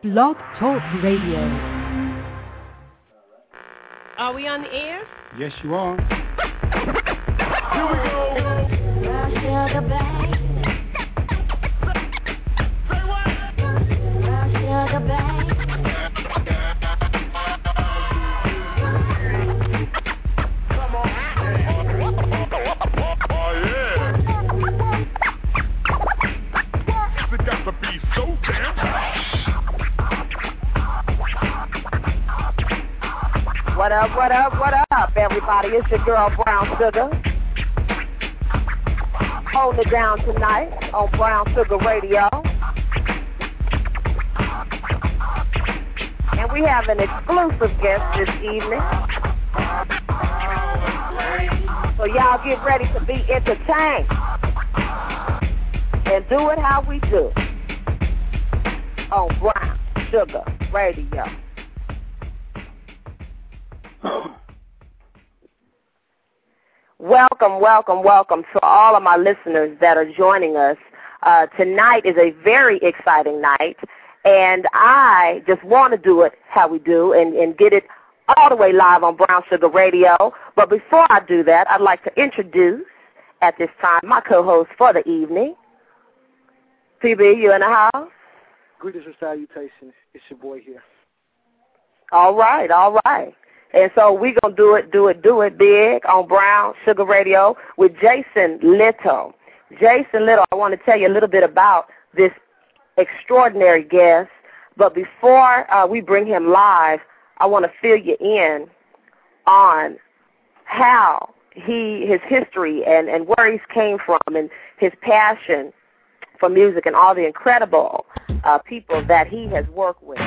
Blog Talk Radio. Are we on the air? Yes, you are. Here we go. What up, what up, what up, everybody? It's your girl, Brown Sugar. Holding it down tonight on Brown Sugar Radio. And we have an exclusive guest this evening. So y'all get ready to be entertained. And do it how we do. On Brown Sugar Radio. Welcome, welcome, welcome to all of my listeners that are joining us. Tonight is a very exciting night, and I just want to do it how we do and get it all the way live on Brown Sugar Radio. But before I do that, I'd like to introduce at this time my co-host for the evening. PB, you in the house? Greetings and salutations. It's your boy here. All right, all right. And so we're going to do it big on Brown Sugar Radio with Jason Little. Jason Little, I want to tell you a little bit about this extraordinary guest. But before we bring him live, I want to fill you in on how his history and where he's came from and his passion for music and all the incredible people that he has worked with.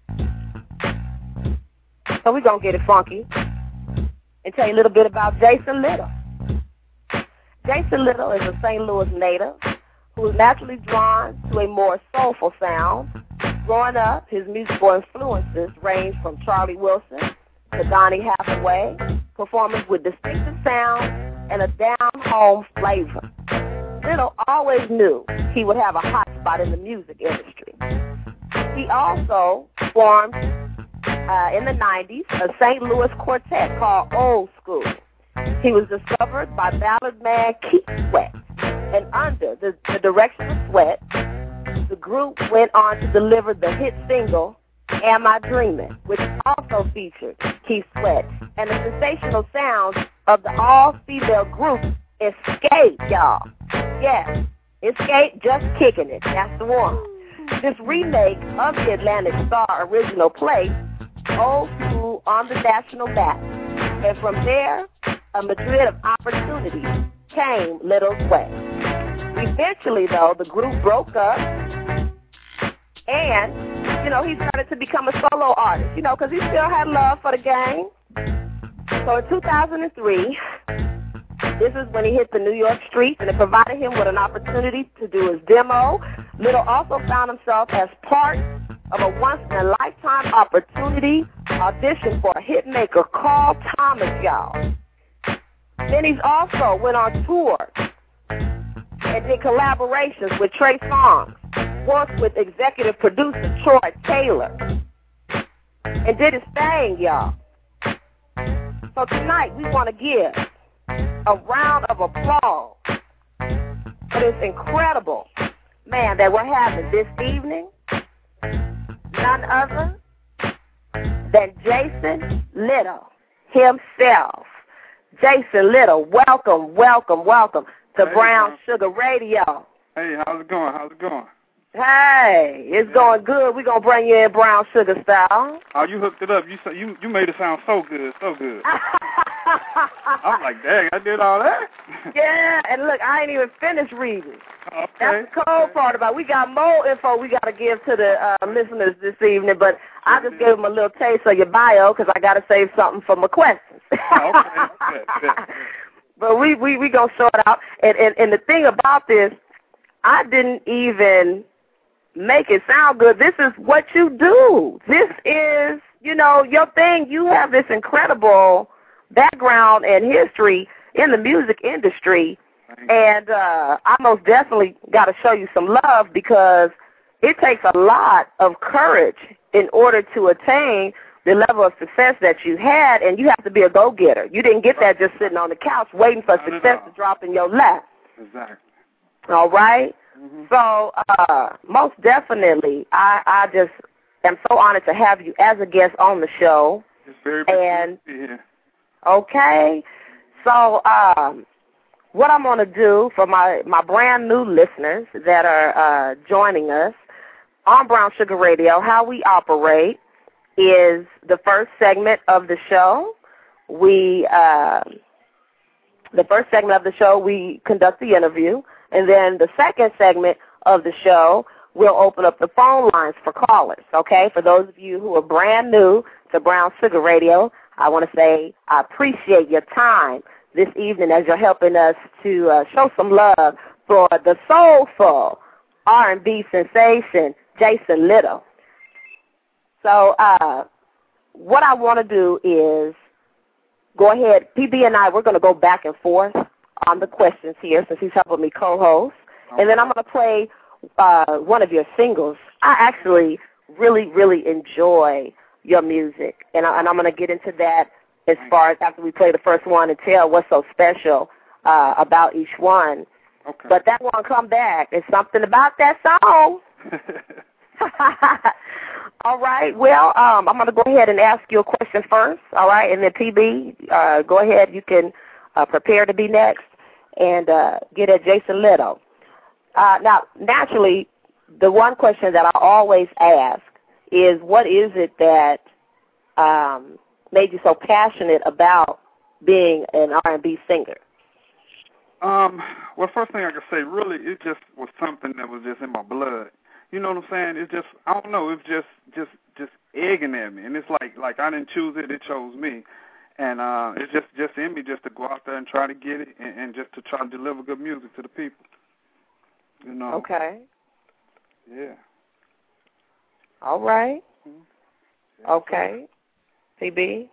So we're going to get it funky and tell you a little bit about Jason Little. Jason Little is a St. Louis native who is naturally drawn to a more soulful sound. Growing up, his musical influences range from Charlie Wilson to Donny Hathaway, performers with distinctive sound and a down-home flavor. Little always knew he would have a hot spot in the music industry. He also formed in the 90s, a St. Louis quartet called Old School. He was discovered by ballad man Keith Sweat, and under the direction of Sweat, the group went on to deliver the hit single, Am I Dreaming, which also featured Keith Sweat, and the sensational sounds of the all-female group Escape, y'all. Yes, Escape, just kicking it, that's the one. This remake of the Atlantic Star original play Old School on the national map. And from there, a Madrid of opportunities came Little's way. Eventually, though, the group broke up, and, he started to become a solo artist, because he still had love for the game. So in 2003, this is when he hit the New York streets, and it provided him with an opportunity to do his demo. Little also found himself as part of a once-in-a-lifetime opportunity audition for a hit maker called Thomas, y'all. Then he's also went on tour and did collaborations with Trey Songz, worked with executive producer Troy Taylor, and did his thing, y'all. So tonight we want to give a round of applause for this incredible man that we're having this evening. None other than Jason Little himself. Jason Little, welcome, welcome, welcome to Brown Sugar Radio. Hey, how's it going? How's it going? Hey, it's going good. We're going to bring you in Brown Sugar style. Oh, you hooked it up. You made it sound so good, so good. I'm like, dang, I did all that? Yeah, and look, I ain't even finished reading. Okay. That's the cold part about it. We got more info we got to give to the listeners this evening, but I just gave them a little taste of your bio because I got to save something for my questions. Okay. But we going to sort out. And the thing about this, I didn't even make it sound good. This is what you do. This is, your thing. You have this incredible background and history in the music industry. And I most definitely got to show you some love because it takes a lot of courage in order to attain the level of success that you had, and you have to be a go-getter. You didn't get that just sitting on the couch waiting for success to drop in your lap. Exactly. All right? Mm-hmm. So, most definitely, I just am so honored to have you as a guest on the show. It's very and good to be here. Okay. So, what I'm going to do for my brand new listeners that are joining us on Brown Sugar Radio, how we operate is the first segment of the show. We conduct the interview, and then the second segment of the show, we'll open up the phone lines for callers, okay? For those of you who are brand new to Brown Sugar Radio, I want to say I appreciate your time this evening as you're helping us to show some love for the soulful R&B sensation, Jason Little. So what I want to do is go ahead. PB and I, we're going to go back and forth on the questions here since he's helping me co-host. Okay. And then I'm going to play one of your singles. I actually really, really enjoy your music, and I'm going to get into that as far as after we play the first one and tell what's so special about each one. Okay. But that won't come back. It's something about that song. All right. Well, I'm going to go ahead and ask you a question first, all right? And then, PB, go ahead. You can prepare to be next and get at Jason Little. Now, naturally, the one question that I always ask is, what is it that made you so passionate about being an R&B singer? Well, first thing I could say, really, it just was something that was just in my blood. You know what I'm saying? It's just, I don't know, it's just egging at me. And it's like I didn't choose it, it chose me. And it's just in me just to go out there and try to get it and just to try to deliver good music to the people. You know? Okay. Yeah. All right. Mm-hmm. Okay. PB?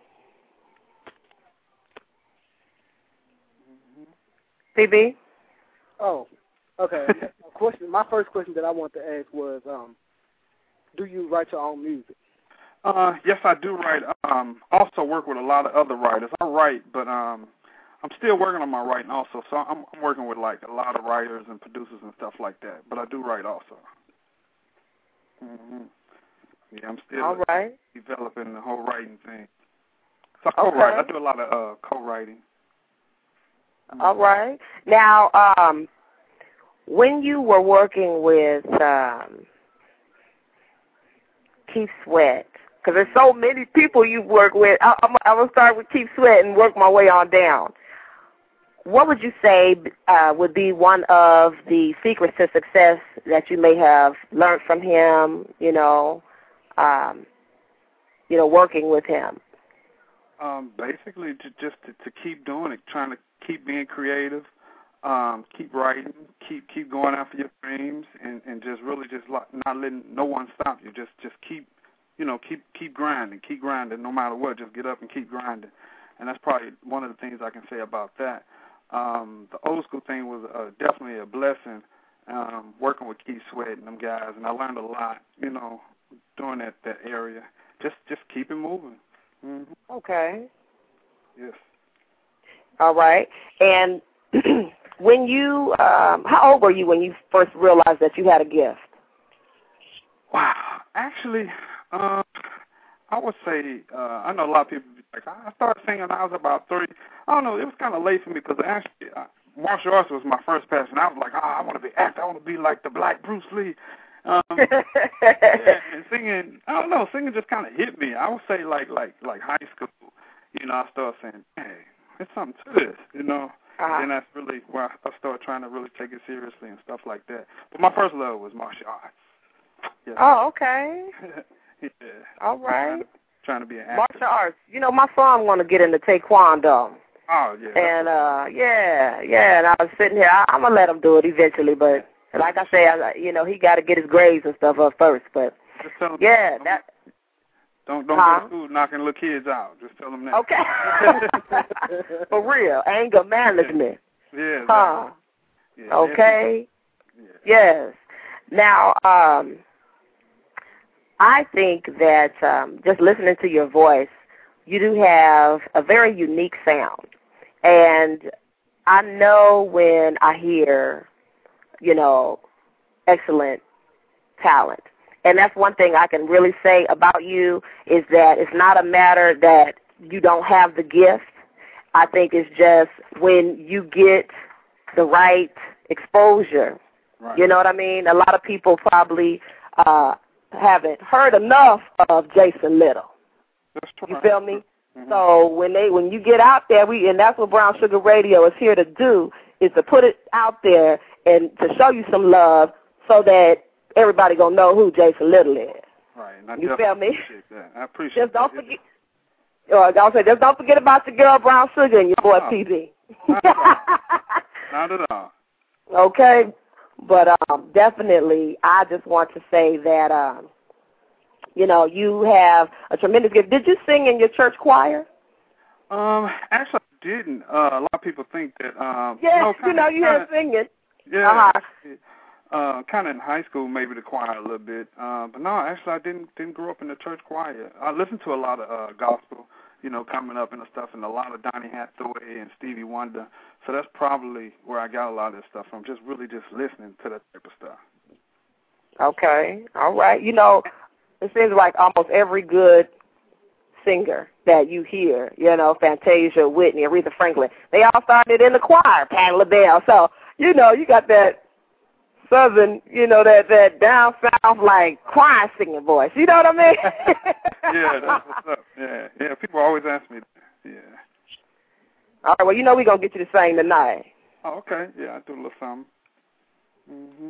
PB? Oh, okay. My first question that I want to ask was, do you write your own music? Yes, I do write. Also work with a lot of other writers. I write, but I'm still working on my writing also. So I'm working with like a lot of writers and producers and stuff like that. But I do write also. Mm-hmm. Yeah, I'm still developing the whole writing thing. So I co-write. I do a lot of co-writing. Mm-hmm. All right. Now, when you were working with Keith Sweat, because there's so many people you work with, I will start with Keith Sweat and work my way on down. What would you say would be one of the secrets to success that you may have learned from him, working with him? Basically, to keep doing it, trying to keep being creative, keep writing, keep going after your dreams, and just really just not letting no one stop you. Just keep grinding, no matter what. Just get up and keep grinding, and that's probably one of the things I can say about that. The old school thing was definitely a blessing, working with Keith Sweat and them guys, and I learned a lot, during that area. Just keep it moving. Mm-hmm. Okay. Yes. All right. And when you, how old were you when you first realized that you had a gift? Wow. Actually, I would say, I know a lot of people, like, I started singing when I was about 30. I don't know, it was kind of late for me because actually martial arts was my first passion. I was like, I want to be actor. I want to be like the Black Bruce Lee. Yeah, and singing, I don't know, singing just kind of hit me. I would say like high school, I started saying, hey, there's something to this, And that's really where I started trying to really take it seriously and stuff like that. But my first love was martial arts. Yeah. Oh, okay. Yeah. All right. Trying to be an actor. Martial arts. My son want to get into taekwondo. Oh, yeah. And, and I was sitting here. I'm going to let him do it eventually, but like I say, he got to get his grades and stuff up first. But, just tell him don't go to school knocking little kids out. Just tell them that. Okay. For real. Anger management. Yeah. Huh. Yeah, okay. yeah. Yes. Now, I think that just listening to your voice, you do have a very unique sound. And I know when I hear, excellent talent. And that's one thing I can really say about you is that it's not a matter that you don't have the gift. I think it's just when you get the right exposure. Right. You know what I mean? A lot of people probably haven't heard enough of Jason Little. That's true. You feel me? Mm-hmm. So when you get out there, and that's what Brown Sugar Radio is here to do, is to put it out there and to show you some love so that everybody gonna know who Jason Little is. Right. And I You feel me? Appreciate that. I appreciate Just don't that. forget. I'll say, just don't forget about your girl Brown Sugar and your boy PB. Not at all. Okay, but definitely, I just want to say that you have a tremendous gift. Did you sing in your church choir? Actually, I didn't. A lot of people think that. Yes, you had singing. Yeah. Kind of in high school, maybe the choir a little bit. But no, actually, I didn't grow up in the church choir. I listened to a lot of gospel, coming up and stuff, and a lot of Donny Hathaway and Stevie Wonder. So that's probably where I got a lot of this stuff from, just listening to that type of stuff. Okay, all right. It seems like almost every good singer that you hear, Fantasia, Whitney, Aretha Franklin, they all started in the choir, Patti LaBelle. So, you got that Southern, that down south, like, choir singing voice. You know what I mean? Yeah, that's what's up. Yeah, people always ask me that. Yeah. All right, well, we're going to get you to sing tonight. Oh, okay. Yeah, I do a little something. Mm-hmm.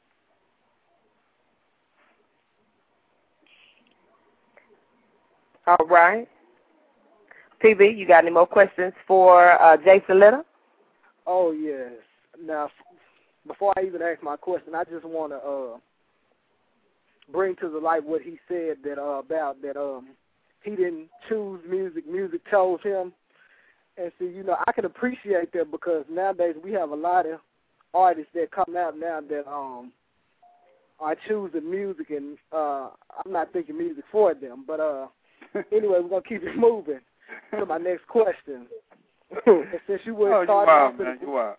All right. PB, you got any more questions for Jason Little? Oh, yes. Now, before I even ask my question, I just want to bring to the light what he said that about that he didn't choose music. Music chose him. And see, I can appreciate that because nowadays we have a lot of artists that come out now that are choosing music, and I'm not thinking music for them. But anyway, we're going to keep it moving to my next question. And since you were starting off, man, you are.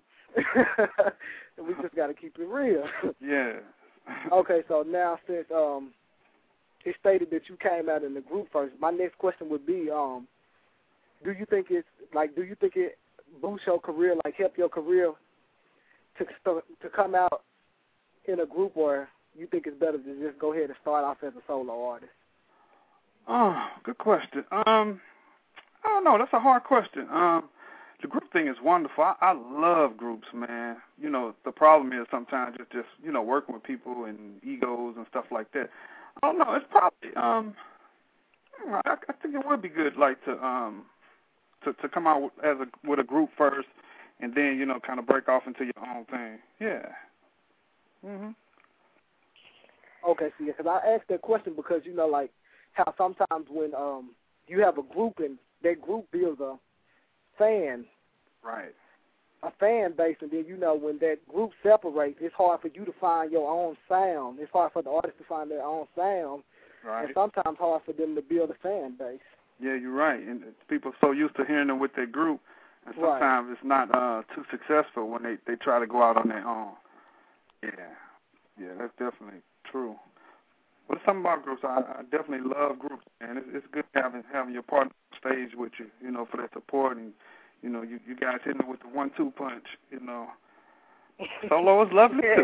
we just got to keep it real. Yeah. Okay, so now since it stated that you came out in the group first, my next question would be, do you think it boosts your career, like help your career to come out in a group, or you think it's better to just go ahead and start off as a solo artist? Oh, good question. I don't know. That's a hard question. The group thing is wonderful. I love groups, man. The problem is sometimes it's just, working with people and egos and stuff like that. I don't know. It's probably, I think it would be good, like, to come out with a group first and then, kind of break off into your own thing. Yeah. Mhm. Okay, see, because I asked that question because, like, how sometimes when you have a group and that group builds a fan base, and then when that group separates, it's hard for you to find your own sound. It's hard for the artist to find their own sound, right. And sometimes hard for them to build a fan base. Yeah, you're right. And people are so used to hearing them with their group, and sometimes it's not too successful when they try to go out on their own. Yeah, that's definitely true. But something about groups, I definitely love groups, man. It's good having your partner on stage with you, for that support, and you guys hitting it with the 1-2 punch, Solo is lovely too.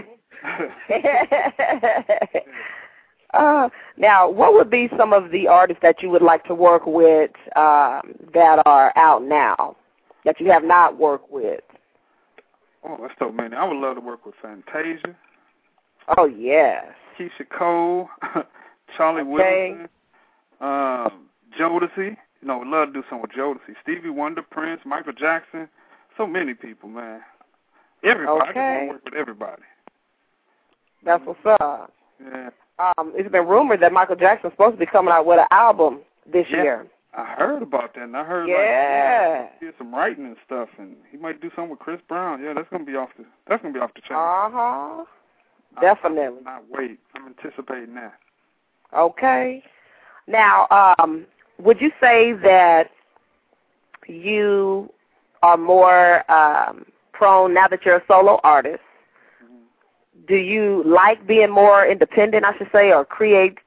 Now, what would be some of the artists that you would like to work with that are out now that you have not worked with? Oh, that's so many. I would love to work with Fantasia. Oh, yes. Keisha Cole, Charlie Wilson, Jodeci. Would love to do something with Jodeci. Stevie Wonder, Prince, Michael Jackson. So many people, man. Everybody. Okay. I just want to work with everybody. That's what's up. Yeah. It's been rumored that Michael Jackson's supposed to be coming out with an album this year. I heard about that, and I heard he did some writing and stuff, and he might do something with Chris Brown. Yeah, that's gonna be off the chain. Definitely. I cannot wait. I'm anticipating that. Okay. Now, would you say that you are more prone, now that you're a solo artist, do you like being more independent, I should say, or creative,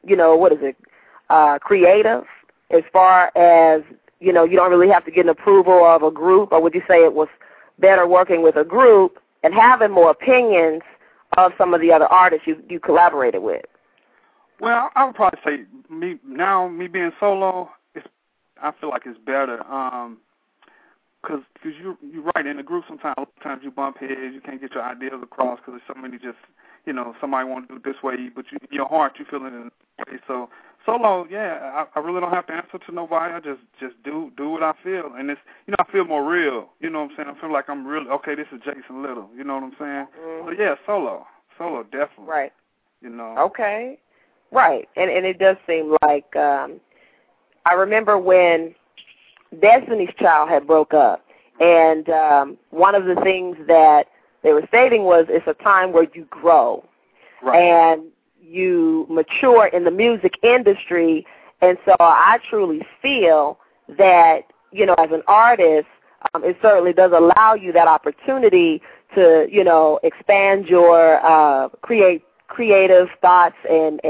as far as, you don't really have to get an approval of a group, or would you say it was better working with a group and having more opinions of some of the other artists you collaborated with? Well, I would probably say me being solo, I feel like it's better. Because you're right, in the group sometimes you bump heads, you can't get your ideas across because there's so many just, somebody want to do it this way, but in your heart you feel it in a way. So solo, yeah, I really don't have to answer to nobody. I just do what I feel, and it's, I feel more real. You know what I'm saying? I feel like I'm really, okay, this is Jason Little. You know what I'm saying? Mm-hmm. So yeah, solo definitely. Right. Okay. Right, and it does seem like, I remember when Destiny's Child had broke up, and one of the things that they were stating was it's a time where you grow, right, and you mature in the music industry, and so I truly feel that, as an artist, it certainly does allow you that opportunity to, expand your creative thoughts and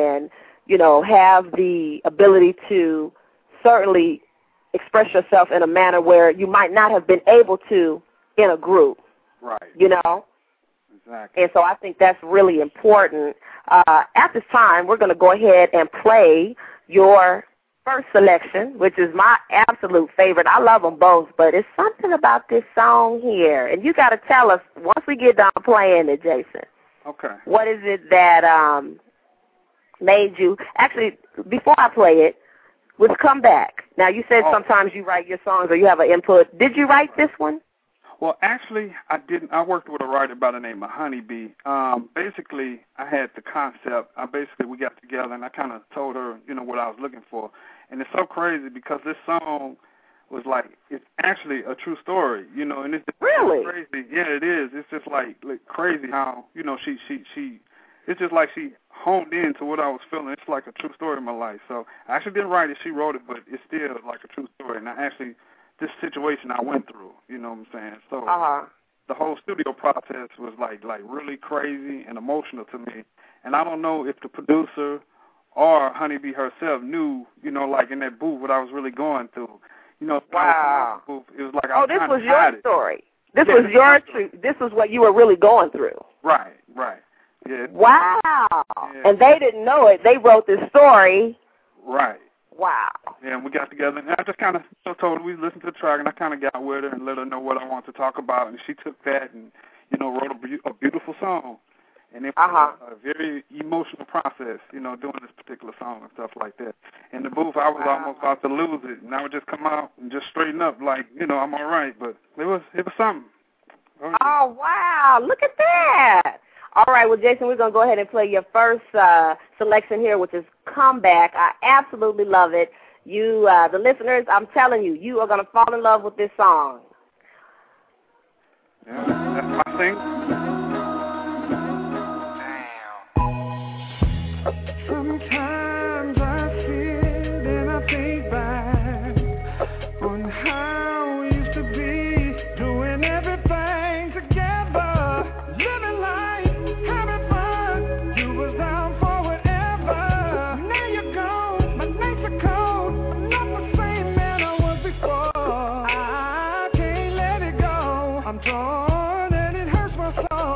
have the ability to certainly express yourself in a manner where you might not have been able to in a group. Right. Exactly. And so I think that's really important. At this time, we're going to go ahead and play your first selection, which is my absolute favorite. I love them both, but it's something about this song here. And you got to tell us, once we get done playing it, Jason. Okay. What is it that made you, actually, before I play it, was Come Back. Now, you said sometimes you write your songs or you have an input. Did you write this one? Well, actually, I didn't. I worked with a writer by the name of Honeybee. Basically, I had the concept. We got together, and I kind of told her, what I was looking for. And it's so crazy because this song was like, it's actually a true story, and it's really crazy. Yeah, it is. It's just like crazy how, she it's just like she honed in to what I was feeling. It's like a true story in my life. So I actually didn't write it. She wrote it, but it's still like a true story. And this situation I went through, you know what I'm saying? So the whole studio process was like really crazy and emotional to me. And I don't know if the producer or Honeybee herself knew, like in that booth what I was really going through. Wow. It was like this was your story. This was your truth. This was what you were really going through. Right. Yeah. Wow. Yeah. And they didn't know it. They wrote this story. Right. Wow. Yeah, and we got together, and I just kind of told her we listened to the track, and I kind of got with her and let her know what I wanted to talk about, and she took that and, wrote a beautiful song. And it was a very emotional process, doing this particular song and stuff like that. In the booth, I was almost about to lose it, and I would just come out and just straighten up like, I'm all right, but it was something. Oh, wow. Look at that. All right, well, Jason, we're going to go ahead and play your first selection here, which is Come Back. I absolutely love it. You, the listeners, I'm telling you, you are going to fall in love with this song. Yeah, that's my thing. Sometimes I sit and I think back on how we used to be, doing everything together, living life, having fun. You was down for whatever. Now you're gone, my nights are cold. I'm not the same man I was before. I can't let it go. I'm torn and it hurts my soul.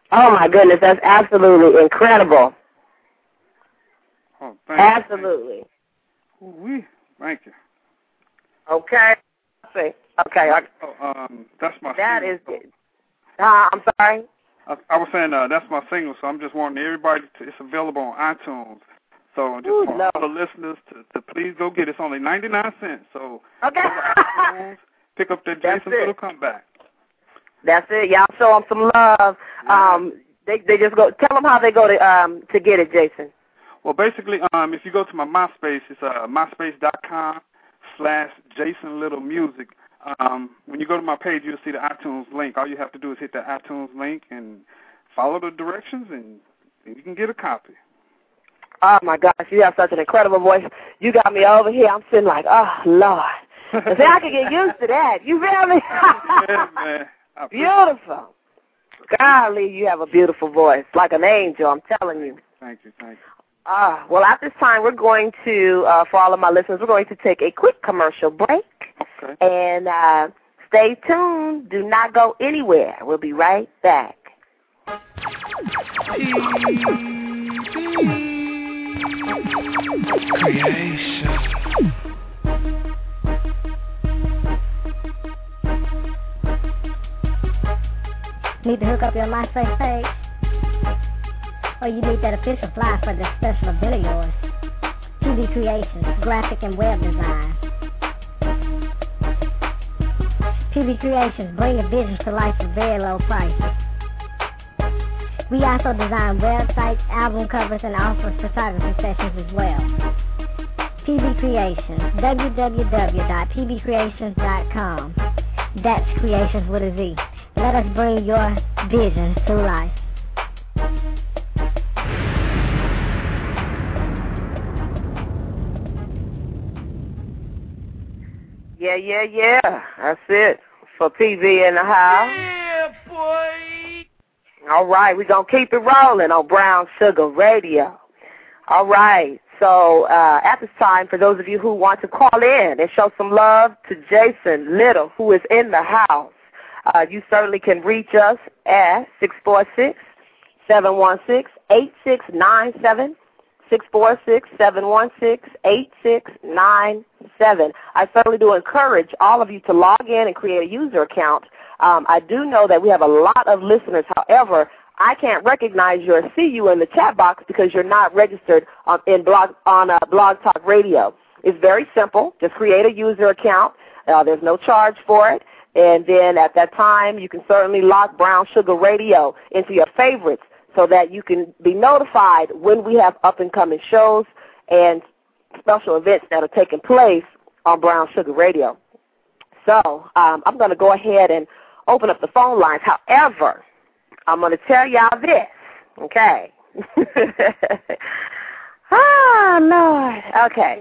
Oh, my goodness, that's absolutely incredible. Oh, thank absolutely. You. Thank you. Okay. Okay. That's my That single. Is good. I'm sorry? I was saying that's my single, so I'm just wanting everybody to, it's available on iTunes. So just for all the listeners to please go get it. It's only 99 cents. So okay. iTunes, pick up that Jason Little Comeback. That's it. Y'all show them some love. Yeah. They just go. Tell them how they go to get it, Jason. Well, basically, if you go to my MySpace, it's myspace.com/Jason Little Music. When you go to my page, you'll see the iTunes link. All you have to do is hit the iTunes link and follow the directions, and you can get a copy. Oh, my gosh, you have such an incredible voice. You got me over here. I'm sitting like, oh, Lord. See, I can get used to that. You feel me? Yeah, man. Beautiful. Golly, you have a beautiful voice, like an angel, I'm telling you. Thank you. Well, at this time, we're going to, for all of my listeners, we're going to take a quick commercial break. Okay. And stay tuned. Do not go anywhere. We'll be right back. Creation. Need to hook up your MySpace page? Or you need that official fly for the special event of yours? PB Creations, graphic and web design. PB Creations, bring your visions to life for very low prices. We also design websites, album covers, and offer photography sessions as well. PB Creations, www.pbcreations.com. That's Creations with a Z. Let us bring your visions to life. Yeah. That's it for PB in the house. Yeah, boy. All right, we're going to keep it rolling on Brown Sugar Radio. All right, so at this time, for those of you who want to call in and show some love to Jason Little, who is in the house, you certainly can reach us at 646-716-8697. 646-716-8697. I certainly do encourage all of you to log in and create a user account. I do know that we have a lot of listeners. However, I can't recognize you or see you in the chat box because you're not registered on Blog Talk Radio. It's very simple. Just create a user account. There's no charge for it. And then at that time, you can certainly lock Brown Sugar Radio into your favorites so that you can be notified when we have up-and-coming shows and special events that are taking place on Brown Sugar Radio. So I'm going to go ahead and open up the phone lines. However, I'm going to tell y'all this, okay? Oh, Lord. Okay.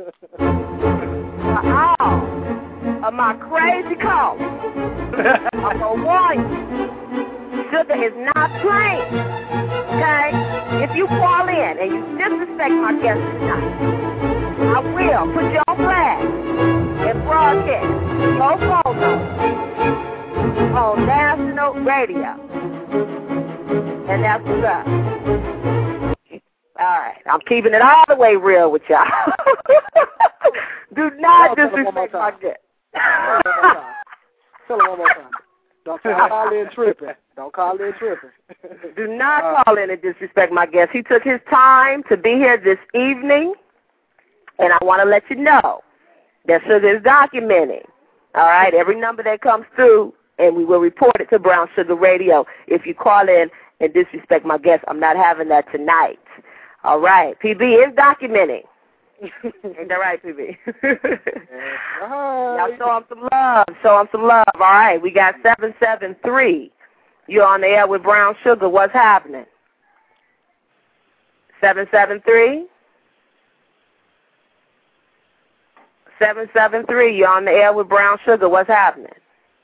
Of my crazy call, I'm going to warn you. Sugar is not plain, okay? If you call in and you disrespect my guest tonight, I will put you on blast and broadcast your phone number on national radio. And that's what's up. All right, I'm keeping it all the way real with y'all. Do not disrespect my guest. Tell him one more time. Don't call in tripping. Do not call in and disrespect my guest. He took his time to be here this evening, and I want to let you know that Sugar is documenting. All right, every number that comes through, and we will report it to Brown Sugar Radio. If you call in and disrespect my guest, I'm not having that tonight. All right, PB is documenting. Ain't that right, PB? Y'all show him some love. All right, we got 773. You're on the air with Brown Sugar. What's happening? 773? 773, you're on the air with Brown Sugar. What's happening?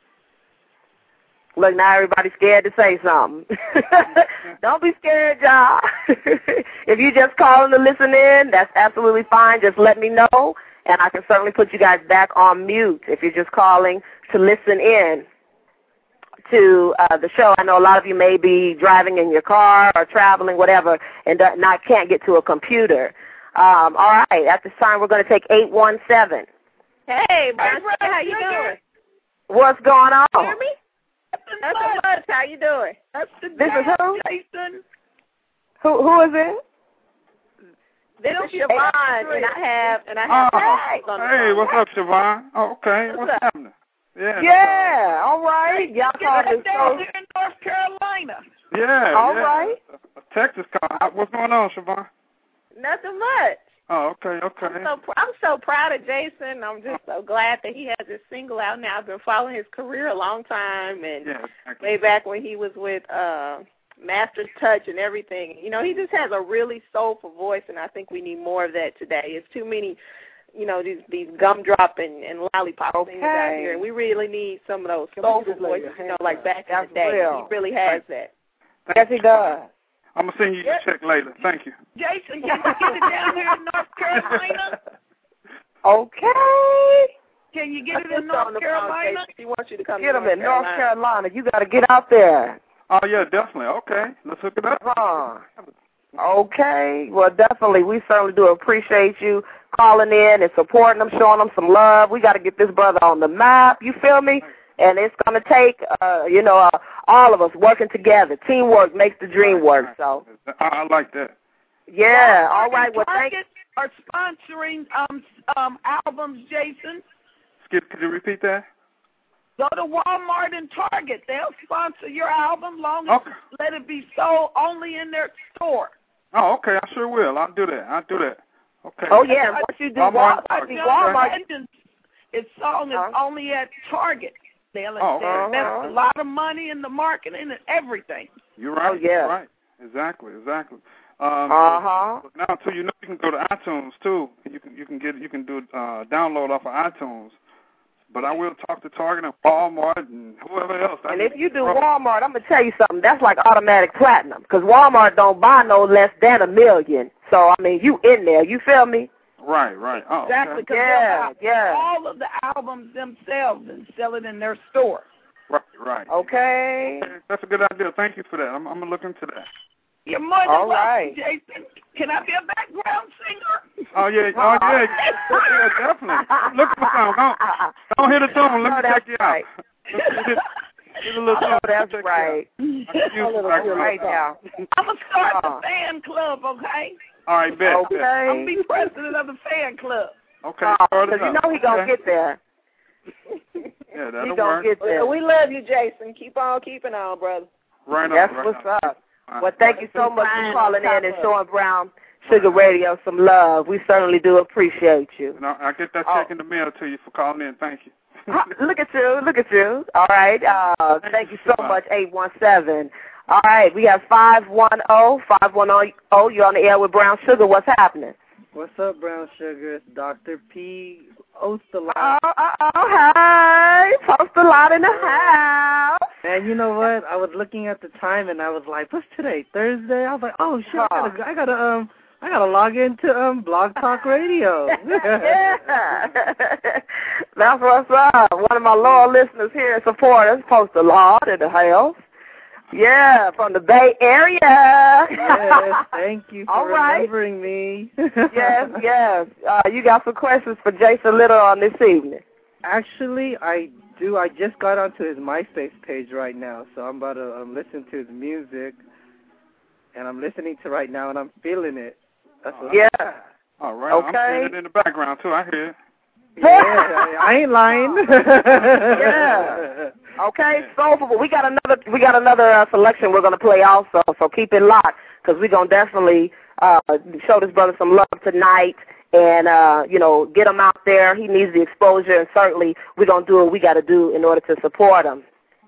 Look, now everybody's scared to say something. Don't be scared, y'all. If you just calling to listen in, that's absolutely fine. Just let me know, and I can certainly put you guys back on mute if you're just calling to listen in to the show. I know a lot of you may be driving in your car or traveling, whatever, and can't get to a computer. All right, at this time, we're going to take 817. Hey, brother, how you doing? What's going on? You hear me? That's so much. How you doing? This is who? Jason. Who is it? This is Siobhan, and I have. Hey, what's up, Siobhan? Oh, okay. What's happening? Yeah. All right. Y'all called us down there in North Carolina. Yeah. All right. A Texas call. What's going on, Siobhan? Nothing much. Oh, okay. I'm so proud of Jason. I'm just so glad that he has his single out now. I've been following his career a long time, and way back when he was with Master's Touch and everything. You know, he just has a really soulful voice, and I think we need more of that today. It's too many, these gumdrop and lollipop things out here, and we really need some of those soulful voices, like back in the day. He really has that. Yes, he does. I'm going to send you your check later. Thank you. Jason, can you get it down here in North Carolina? Okay. Can you get it in North Carolina? He wants you to come get to him in North Carolina. You got to get out there. Oh, yeah, definitely. Okay. Let's hook it up. Okay. Well, definitely. We certainly do appreciate you calling in and supporting them, showing them some love. We got to get this brother on the map. You feel me? And it's going to take, all of us working together. Teamwork makes the dream work. So I like that. Yeah. All right. Well, Target are sponsoring albums, Jason. Could you repeat that? Go to Walmart and Target. They'll sponsor your album long as let it be sold only in their store. Oh, okay. I sure will. I'll do that. Okay. Oh, yeah. Once you do Walmart, its song is only at Target. They'll invest a lot of money in the marketing and everything. You're right. Oh, yeah. You're right. Exactly. Now, too, you can go to iTunes too. You can do download off of iTunes. But I will talk to Target and Walmart and whoever else. And if you do Walmart, I'm gonna tell you something. That's like automatic platinum, because Walmart don't buy no less than $1 million. So I mean, you in there? You feel me? Right. Oh, exactly. Okay. Yeah. All of the albums themselves and sell it in their store. Right. Okay. That's a good idea. Thank you for that. I'm gonna look into that. You're more than welcome, Jason. Can I be a background singer? Oh yeah, definitely. Look for some. Don't hit the tune. Let me check you out. Get a little song. That's right. Right now. I'm gonna start the fan club, okay? All right, bet. Okay. I'm gonna be president of the fan club. Okay. Because you know he gonna get there. Yeah, that'll he gonna work. get there. We love you, Jason. Keep on keeping on, brother. Right on. That's what's up. Well, thank you so much for calling in and showing Brown Sugar Radio some love. We certainly do appreciate you. And I'll get that check in the mail to you for calling in. Thank you. Look at you. All right. Thank you so much, 817. All right, we have 510. You're on the air with Brown Sugar. What's happening? What's up, Brown Sugar? It's Dr. P. Osterlot. Hi. Post a lot in the house. And you know what? I was looking at the time and I was like, what's today? Thursday? I was like, oh shit, I gotta log into Blog Talk Radio. Yeah. That's what's up. One of my loyal listeners here and supporters, Post a lot in the house. Yeah, from the Bay Area. Yes, thank you for remembering me. Yes. You got some questions for Jason Little on this evening? Actually, I do. I just got onto his MySpace page right now, so I'm about to listen to his music, and I'm listening to right now, and I'm feeling it. That's what All right. Okay. I'm hearing it in the background, too. I hear it. Yeah, I ain't lying. Yeah. Okay, so we got another selection we're gonna play also. So keep it locked, because we're gonna definitely show this brother some love tonight, and get him out there. He needs the exposure, and certainly we're gonna do what we got to do in order to support him.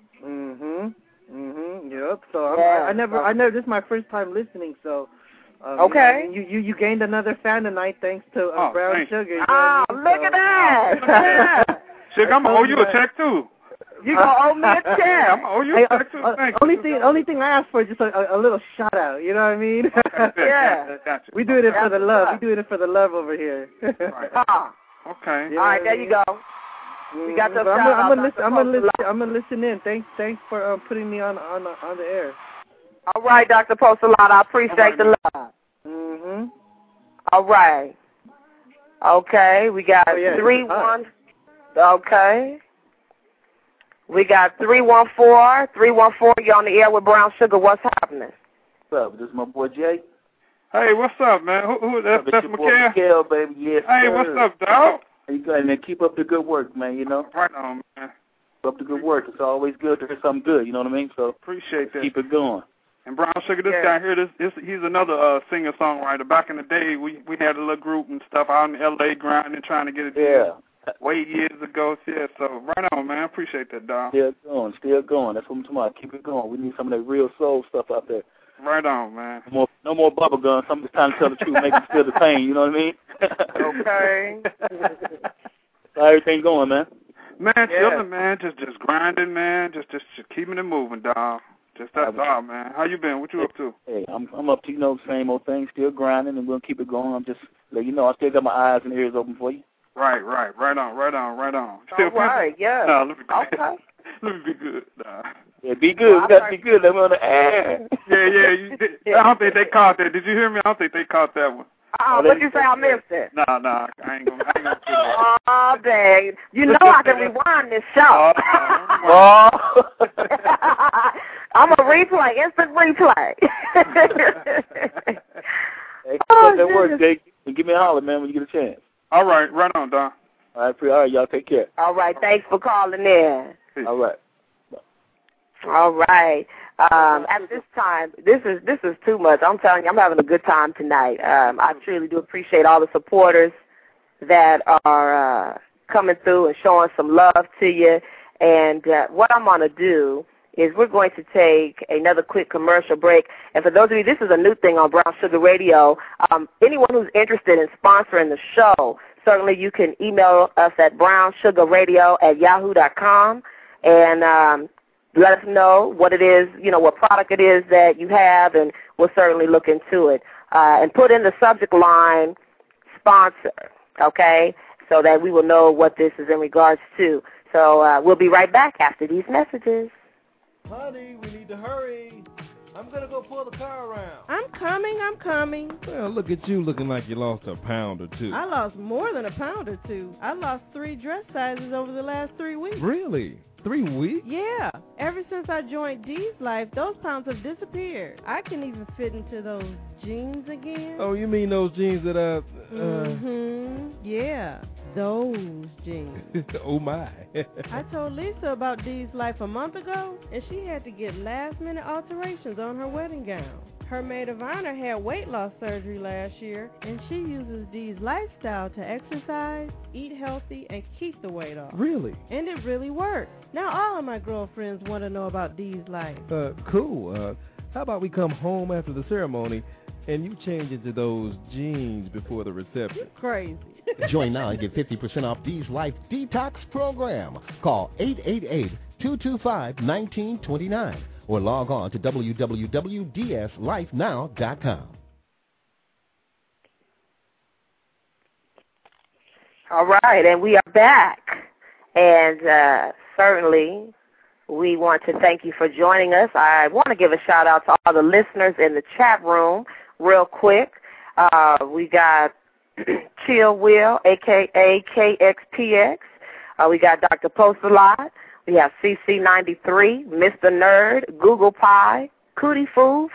Yep. So I never. This is my first time listening. So. Okay. You gained another fan tonight thanks to Brown Sugar. Look at that. Sugar, I'm going to owe you a check, too. You going to owe me a check. I'm going to owe you a check, too. Thank you. Only thing I asked for is just a little shout-out. You know what I mean? Yeah. Gotcha. We doing it for the love. We doing it for the love over here. Right. Okay. You know all right, there you go. We got your I'm gonna listen in. Thanks for putting me on the air. All right, Dr. Post-a-Lot, I appreciate the love. All right. Okay, we got 3-1. Okay. We got 314. 314, you're on the air with Brown Sugar. What's happening? What's up? This is my boy Jay. Hey, what's up, man? Who that's McKell? McKell, baby. Yes, hey, sir. What's up, dog? How you going, man? Keep up the good work, man, you know? Right on, man. Keep up the good work. It's always good to hear something good, you know what I mean? So appreciate that. Keep it going. And Brown Sugar, this guy here, he's another singer-songwriter. Back in the day, we had a little group and stuff out in L.A. grinding, trying to get it way years ago. Yeah, so right on, man. I appreciate that, dog. Still going. That's what I'm talking about. Keep it going. We need some of that real soul stuff out there. Right on, man. No more bubble gum. Somebody's trying to tell the truth, make them feel the pain. You know what I mean? Okay. How everything going, man? Man, chilling, man. Just grinding, man. Just keeping it moving, dog. That's all, man. How you been? What you up to? Hey, I'm up to, the same old thing. Still grinding, and we'll keep it going. I'm just let you know, I still got my eyes and ears open for you. Right on. Still all right, yeah. No, let me go. Okay. Let me be good. Nah. Yeah, be good. We got to be good. Let me on the air. Yeah. I don't think they caught that. Did you hear me? I don't think they caught that one. What'd you say? I missed it. No, I ain't gonna do that. Oh, dang. You know I can rewind this show. I'm a replay, instant replay. Hey, that work, Jake. Give me a holler, man, when you get a chance. All right, right on, Don. All right, y'all take care. All right, thanks for calling in. All right. All right. At this time, this is too much. I'm telling you, I'm having a good time tonight. I truly do appreciate all the supporters that are coming through and showing some love to you. And what I'm going to do is we're going to take another quick commercial break. And for those of you, this is a new thing on Brown Sugar Radio. Anyone who's interested in sponsoring the show, certainly you can email us at brownsugarradio@yahoo.com and let us know what it is, what product it is that you have, and we'll certainly look into it. And put in the subject line, sponsor, okay, so that we will know what this is in regards to. So we'll be right back after these messages. Honey, we need to hurry. I'm going to go pull the car around. I'm coming. Well, look at you looking like you lost a pound or two. I lost more than a pound or two. I lost 3 dress sizes over the last 3 weeks. Really? 3 weeks? Yeah. Ever since I joined Dee's Life, those pounds have disappeared. I can even fit into those jeans again. Oh, you mean those jeans that Yeah, those jeans. Oh, my. I told Lisa about Dee's Life a month ago, and she had to get last-minute alterations on her wedding gown. Her maid of honor had weight loss surgery last year, and she uses Dee's lifestyle to exercise, eat healthy, and keep the weight off. Really? And it really works. Now all of my girlfriends want to know about Dee's Life. Cool. How about we come home after the ceremony and you change into those jeans before the reception? You're crazy. Join now and get 50% off Dee's Life Detox Program. Call 888-225-1929 or log on to www.dslifenow.com. All right, and we are back. And certainly we want to thank you for joining us. I want to give a shout-out to all the listeners in the chat room real quick. We got Chill Will, a.k.a. KXPX. We got Dr. Post-a-Lot. We have CC93, Mr. Nerd, Google Pie, Cootie Foof,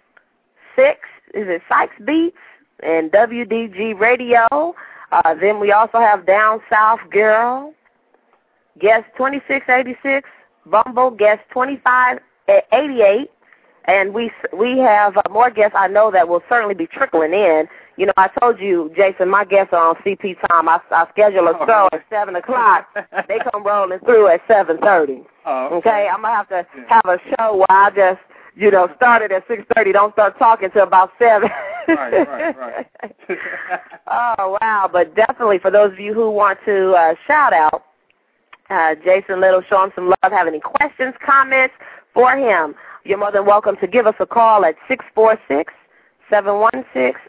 Sykes Beats, and WDG Radio. Then we also have Down South Girl, Guest 2686, Bumble, Guest 2588. And we have more guests I know that will certainly be trickling in. I told you, Jason, my guests are on CP time. I schedule a show at 7 o'clock. They come rolling through at 7:30. Okay? I'm going to have to have a show where I just, started at 6:30, don't start talking till about 7. Right. Oh, wow. But definitely for those of you who want to shout out, Jason Little, show him some love, have any questions, comments for him, you're more than welcome to give us a call at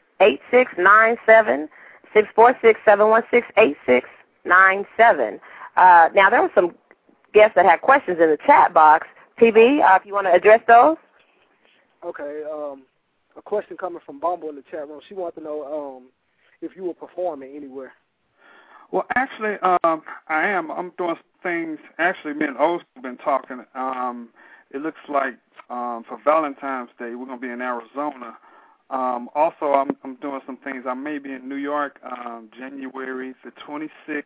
646-716-8697, 646-716-8697. Now, there were some guests that had questions in the chat box. TV, if you want to address those. Okay. A question coming from Bumble in the chat room. She wants to know if you were performing anywhere. Well, actually, I am. I'm doing things. Actually, me and O's have been talking. It looks like for Valentine's Day, we're going to be in Arizona. Also, I'm doing some things. I may be in New York January the 26th,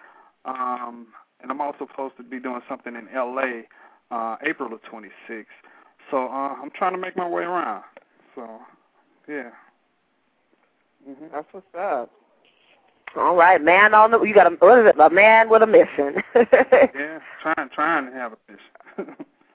and I'm also supposed to be doing something in L.A. April the 26th. So I'm trying to make my way around. So, yeah. Mm-hmm. That's what's up. All right, man on the. You got a man with a mission. Yeah, trying to have a mission.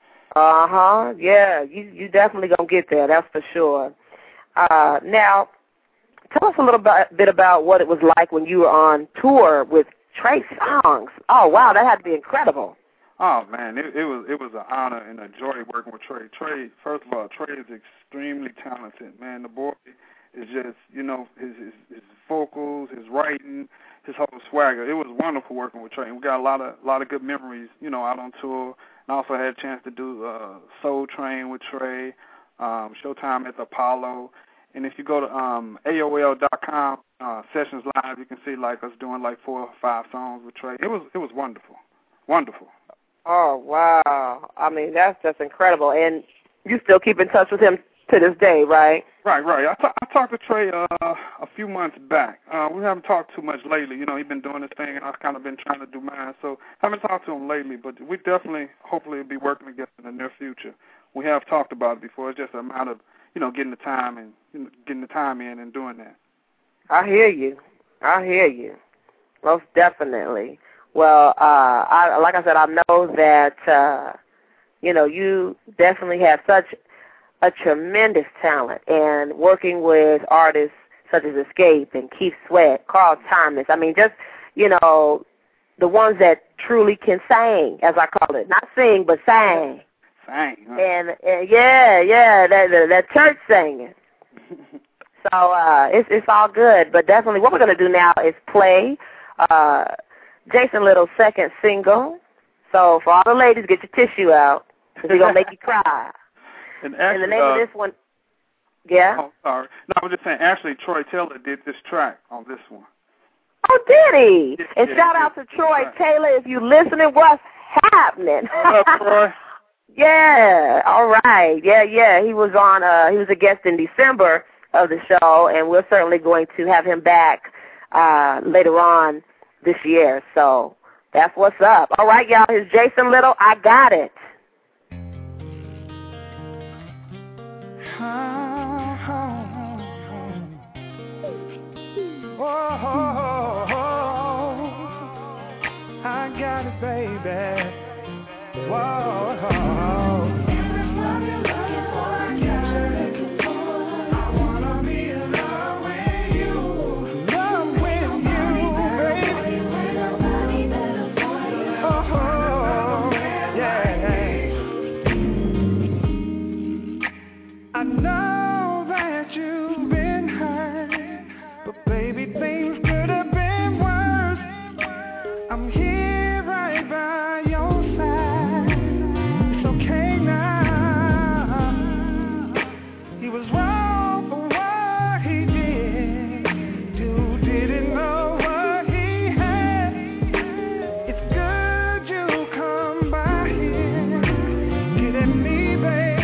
Yeah, you definitely gonna get there. That's for sure. Now, tell us a little bit about what it was like when you were on tour with Trey Songz. Oh wow, that had to be incredible. Oh man, it was an honor and a joy working with Trey. Trey, first of all, Trey is extremely talented, man. The boy is just, his vocals, his writing, his whole swagger. It was wonderful working with Trey. And we got a lot of good memories, out on tour. And I also had a chance to do Soul Train with Trey, Showtime at the Apollo. And if you go to AOL.com Sessions Live, you can see us doing 4 or 5 songs with Trey. It was wonderful, wonderful. Oh wow! I mean, that's just incredible. And you still keep in touch with him to this day, right? Right. I talked to Trey a few months back. We haven't talked too much lately. He's been doing his thing, and I've kind of been trying to do mine. So haven't talked to him lately, but we definitely, hopefully, will be working together in the near future. We have talked about it before. It's just a matter of, getting the time in and doing that. I hear you. Most definitely. Well, like I said, I know that, you definitely have such a tremendous talent, and working with artists such as Escape and Keith Sweat, Carl Thomas, I mean, just, the ones that truly can sing, as I call it. Not sing, but sing. Sing. Huh? And that church singing. So it's all good, but definitely what we're going to do now is play Jason Little's second single. So for all the ladies, get your tissue out, because we're going to make you cry. And actually, the name of this one, yeah? Oh, sorry. No, I was just saying, actually, Troy Taylor did this track on this one. Oh, did he? And shout out to Troy Taylor, if you listening, what's happening? What up, Troy? Yeah, all right. Yeah. He was a guest in December of the show, and we're certainly going to have him back later on this year. So that's what's up. All right, y'all. Here's Jason Little. I got it. I got it, baby. Whoa. I know that you've been hurt, but baby, things could have been worse. I'm here right by your side. It's okay now. He was wrong for what he did. You didn't know what he had. It's good you come by here. Get at me, baby.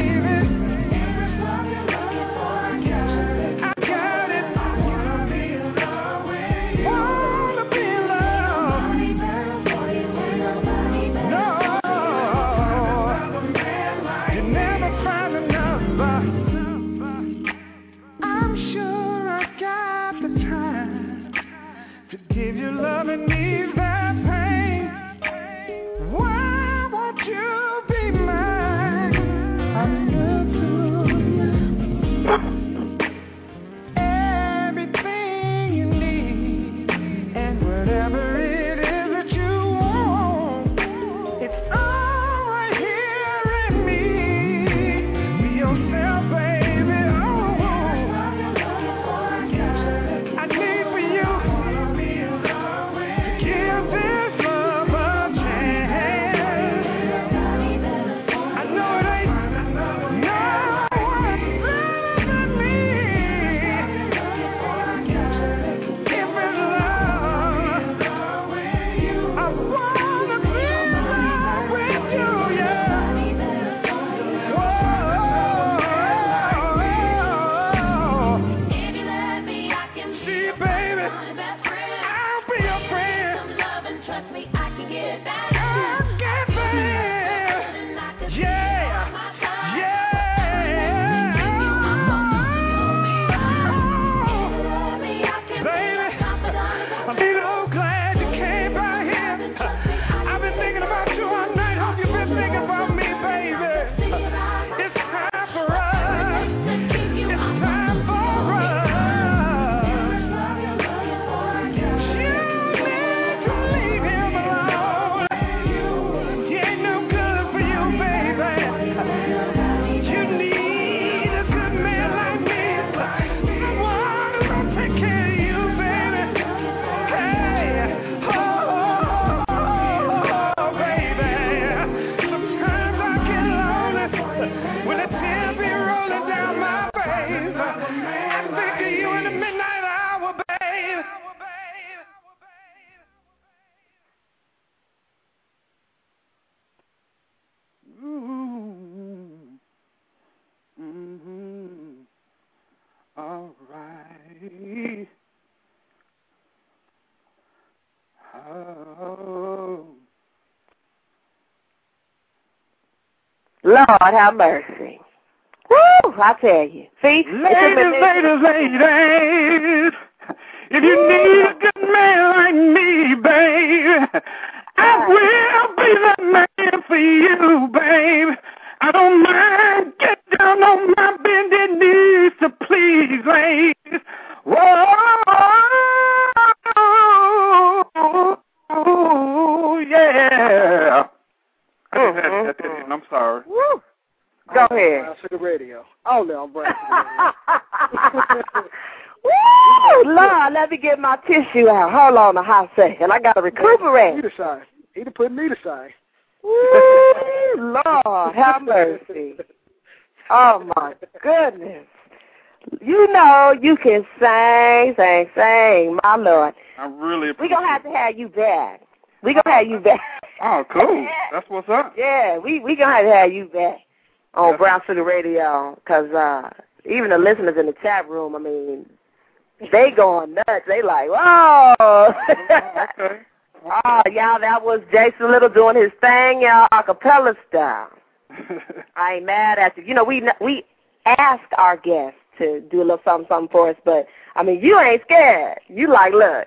Oh. Lord have mercy. Woo, I tell you. See? Ladies, if you need a good man like me, babe, I will be the man for you, babe. I don't mind get down on my bended knees to please, ladies. Whoa, yeah. That's it. I'm sorry. Woo. Go ahead. Brown Sugar Radio. Only on Brown Sugar Radio. Woo! Lord, let me get my tissue out. Hold on a hot second. I got to recuperate. He done put me to shine. Woo! Lord, have mercy. Oh, my goodness. You know you can sing, my Lord. I really appreciate it. We're going to have you back. We're going to have you back. Oh, cool. That's what's up. Yeah, we going to have you back on Brown Sugar Radio because even the listeners in the chat room, I mean, they going nuts. They like, whoa. Okay. Oh, y'all, that was Jason Little doing his thing, y'all, a cappella style. I ain't mad at you. You know, we ask our guests to do a little something for us, but, I mean, you ain't scared. You like, look.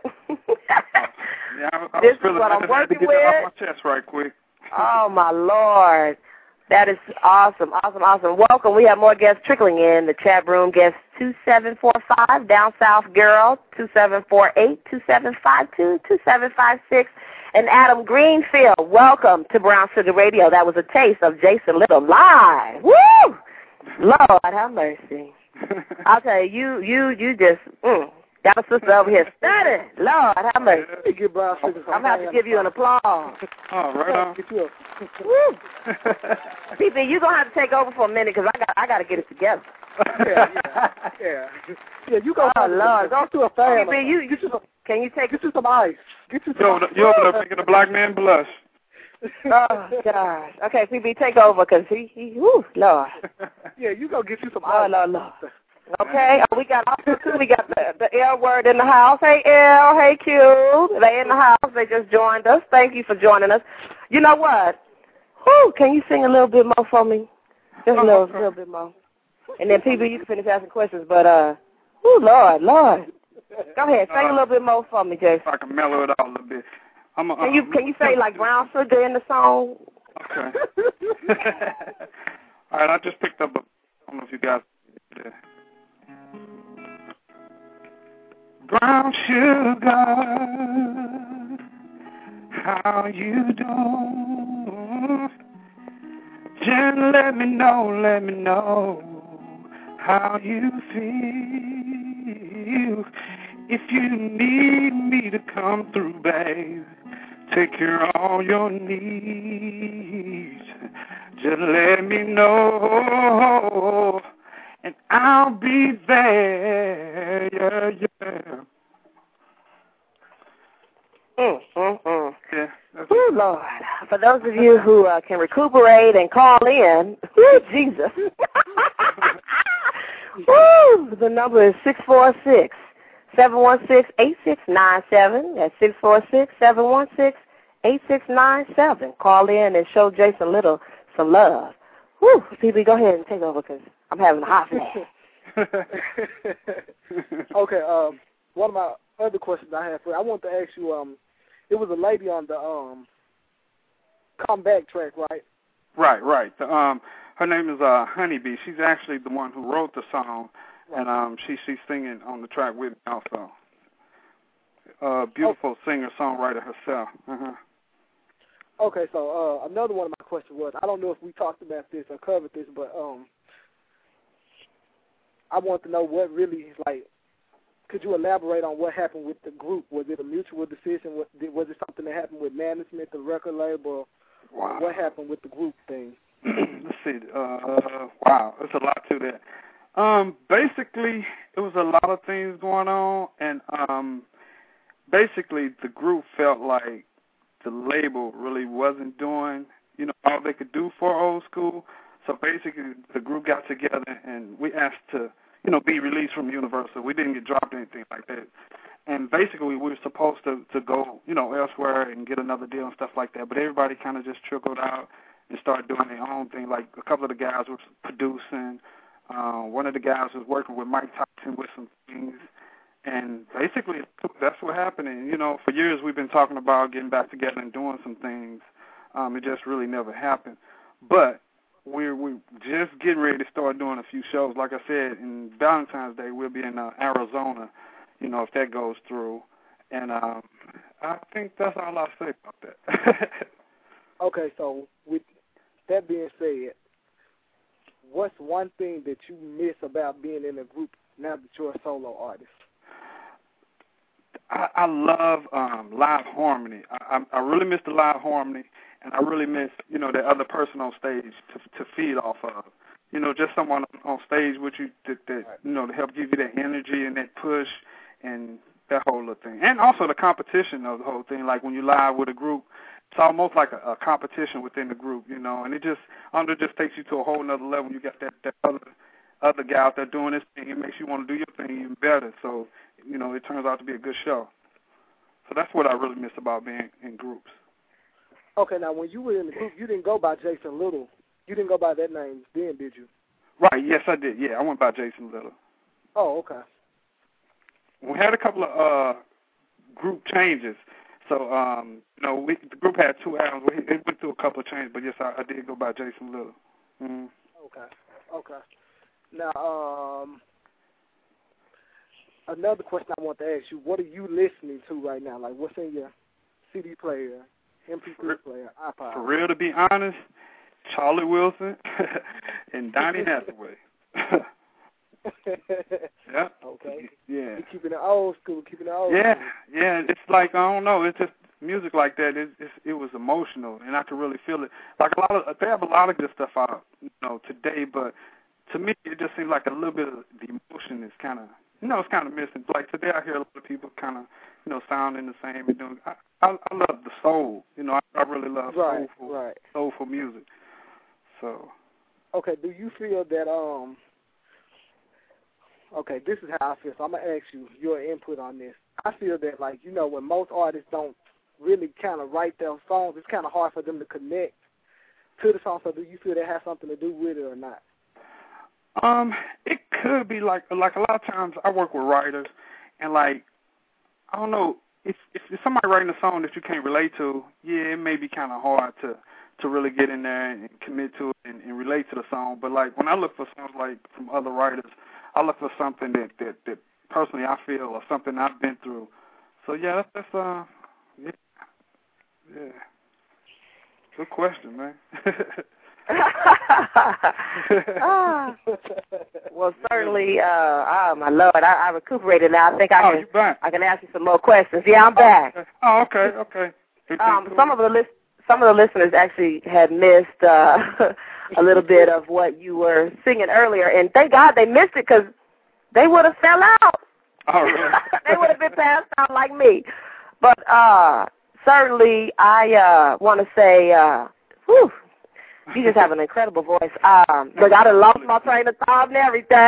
This is what I'm working with. That off my chest right quick. Oh, my Lord. That is awesome, awesome. Welcome. We have more guests trickling in the chat room. Guest 2745, Down South Girl, 2748, 2752, 2756, and Adam Greenfield. Welcome to Brown Sugar Radio. That was a taste of Jason Little live. Woo! Lord have mercy. I'll tell you, you just got a sister over here studying. Lord have mercy. I'm going to have to give you an applause. Oh, right on. Woo! PP, you're going to have to take over for a minute because I got to get it together. Yeah, you go. Oh, Lord. Go to a fan. Can you take... Get you some ice. You're over there making a black man blush. Oh, gosh. Okay, PB, take over because he Lord. Yeah, you go get you some ice. Lord. Okay, we got the L word in the house. Hey, L. Hey, Q. They in the house. They just joined us. Thank you for joining us. You know what? Can you sing a little bit more for me? Just a little bit more. And then, PB, you can finish asking questions. But, Lord. Go ahead. Sing a little bit more for me, Jason. I can mellow it out a little bit. Can you say, like, brown sugar in the song? Okay. All right, I just picked up I don't know if you guys did. Brown sugar, how you doing? Just let me know how you feel. If you need me to come through, babe, take care of all your needs. Just let me know, and I'll be there, yeah. Yeah. Ooh, Lord. For those of you who can recuperate and call in, Jesus. Woo, the number is 646-716-8697. That's 646-716-8697. Call in and show Jason Little some love. Woo, PB, go ahead and take over because I'm having a hot day. Okay, one of my other questions I have for you, I want to ask you, it was a lady on the Come Back track, right? Right. Her name is Honeybee. She's actually the one who wrote the song, right. And she's singing on the track with me also. Beautiful singer-songwriter herself. Okay, so another one of my questions was, I don't know if we talked about this or covered this, but I want to know what really, could you elaborate on what happened with the group? Was it a mutual decision? Was it something that happened with management, the record label? Wow. What happened with the group thing? Let's see. Wow, there's a lot to that. Basically, it was a lot of things going on, and basically the group felt like the label really wasn't doing, all they could do for Old School. So basically, the group got together, and we asked to, be released from Universal. We didn't get dropped or anything like that. And basically, we were supposed to go, elsewhere and get another deal and stuff like that. But everybody kind of just trickled out and started doing their own thing. Like a couple of the guys were producing. One of the guys was working with Mike Tyson with some things. And basically, that's what happened. And, for years we've been talking about getting back together and doing some things. It just really never happened. But we're just getting ready to start doing a few shows. Like I said, in Valentine's Day, we'll be in Arizona, if that goes through. And I think that's all I'll say about that. Okay, so with that being said, what's one thing that you miss about being in a group now that you're a solo artist? I love live harmony. I really miss the live harmony, and I really miss, the other person on stage to feed off of. Just someone on stage with you that to help give you that energy and that push and that whole little thing. And also the competition of the whole thing. Like when you live with a group, it's almost like a competition within the group, and it just takes you to a whole nother level. You got that other guy out there doing this thing. It makes you want to do your thing even better. So, it turns out to be a good show. So that's what I really miss about being in groups. Okay, now when you were in the group, you didn't go by Jason Little. You didn't go by that name then, did you? Right, yes, I did. Yeah, I went by Jason Little. Oh, okay. We had a couple of group changes. So, the group had 2 albums. It went through a couple of changes, but yes, I did go by Jason Little. Mm-hmm. Okay. Now, another question I want to ask you, what are you listening to right now? Like, what's in your CD player, MP3 player, iPod? For real, to be honest, Charlie Wilson and Donny Hathaway. Yeah. Okay. Yeah. You keeping it old school, Yeah, it's like, I don't know, it's just music like that, it was emotional, and I could really feel it. Like they have a lot of good stuff out, today, but to me, it just seems like a little bit of the emotion is kind of, it's kind of missing. Like today, I hear a lot of people kind of, sounding the same and doing. I love the soul, I really love soulful music. So. Okay, do you feel that Okay, this is how I feel. So I'm gonna ask you your input on this. I feel that, like, when most artists don't really kind of write their songs, it's kind of hard for them to connect to the song. So do you feel that has something to do with it or not? It could be like a lot of times I work with writers, and like, I don't know, if somebody writing a song that you can't relate to, yeah, it may be kind of hard to really get in there and commit to it and relate to the song. But like when I look for songs like from other writers, I look for something that personally I feel or something I've been through. So yeah, that's yeah. Good question, man. Well, certainly, my Lord, I recuperated now. I think I can ask you some more questions. Yeah, I'm back. Okay. Some of the listeners actually had missed a little bit of what you were singing earlier, and thank God they missed it because they would have fell out. Oh, really? They would have been passed out like me. But certainly, I want to say, you just have an incredible voice. Look, I done lost my train of thought and everything.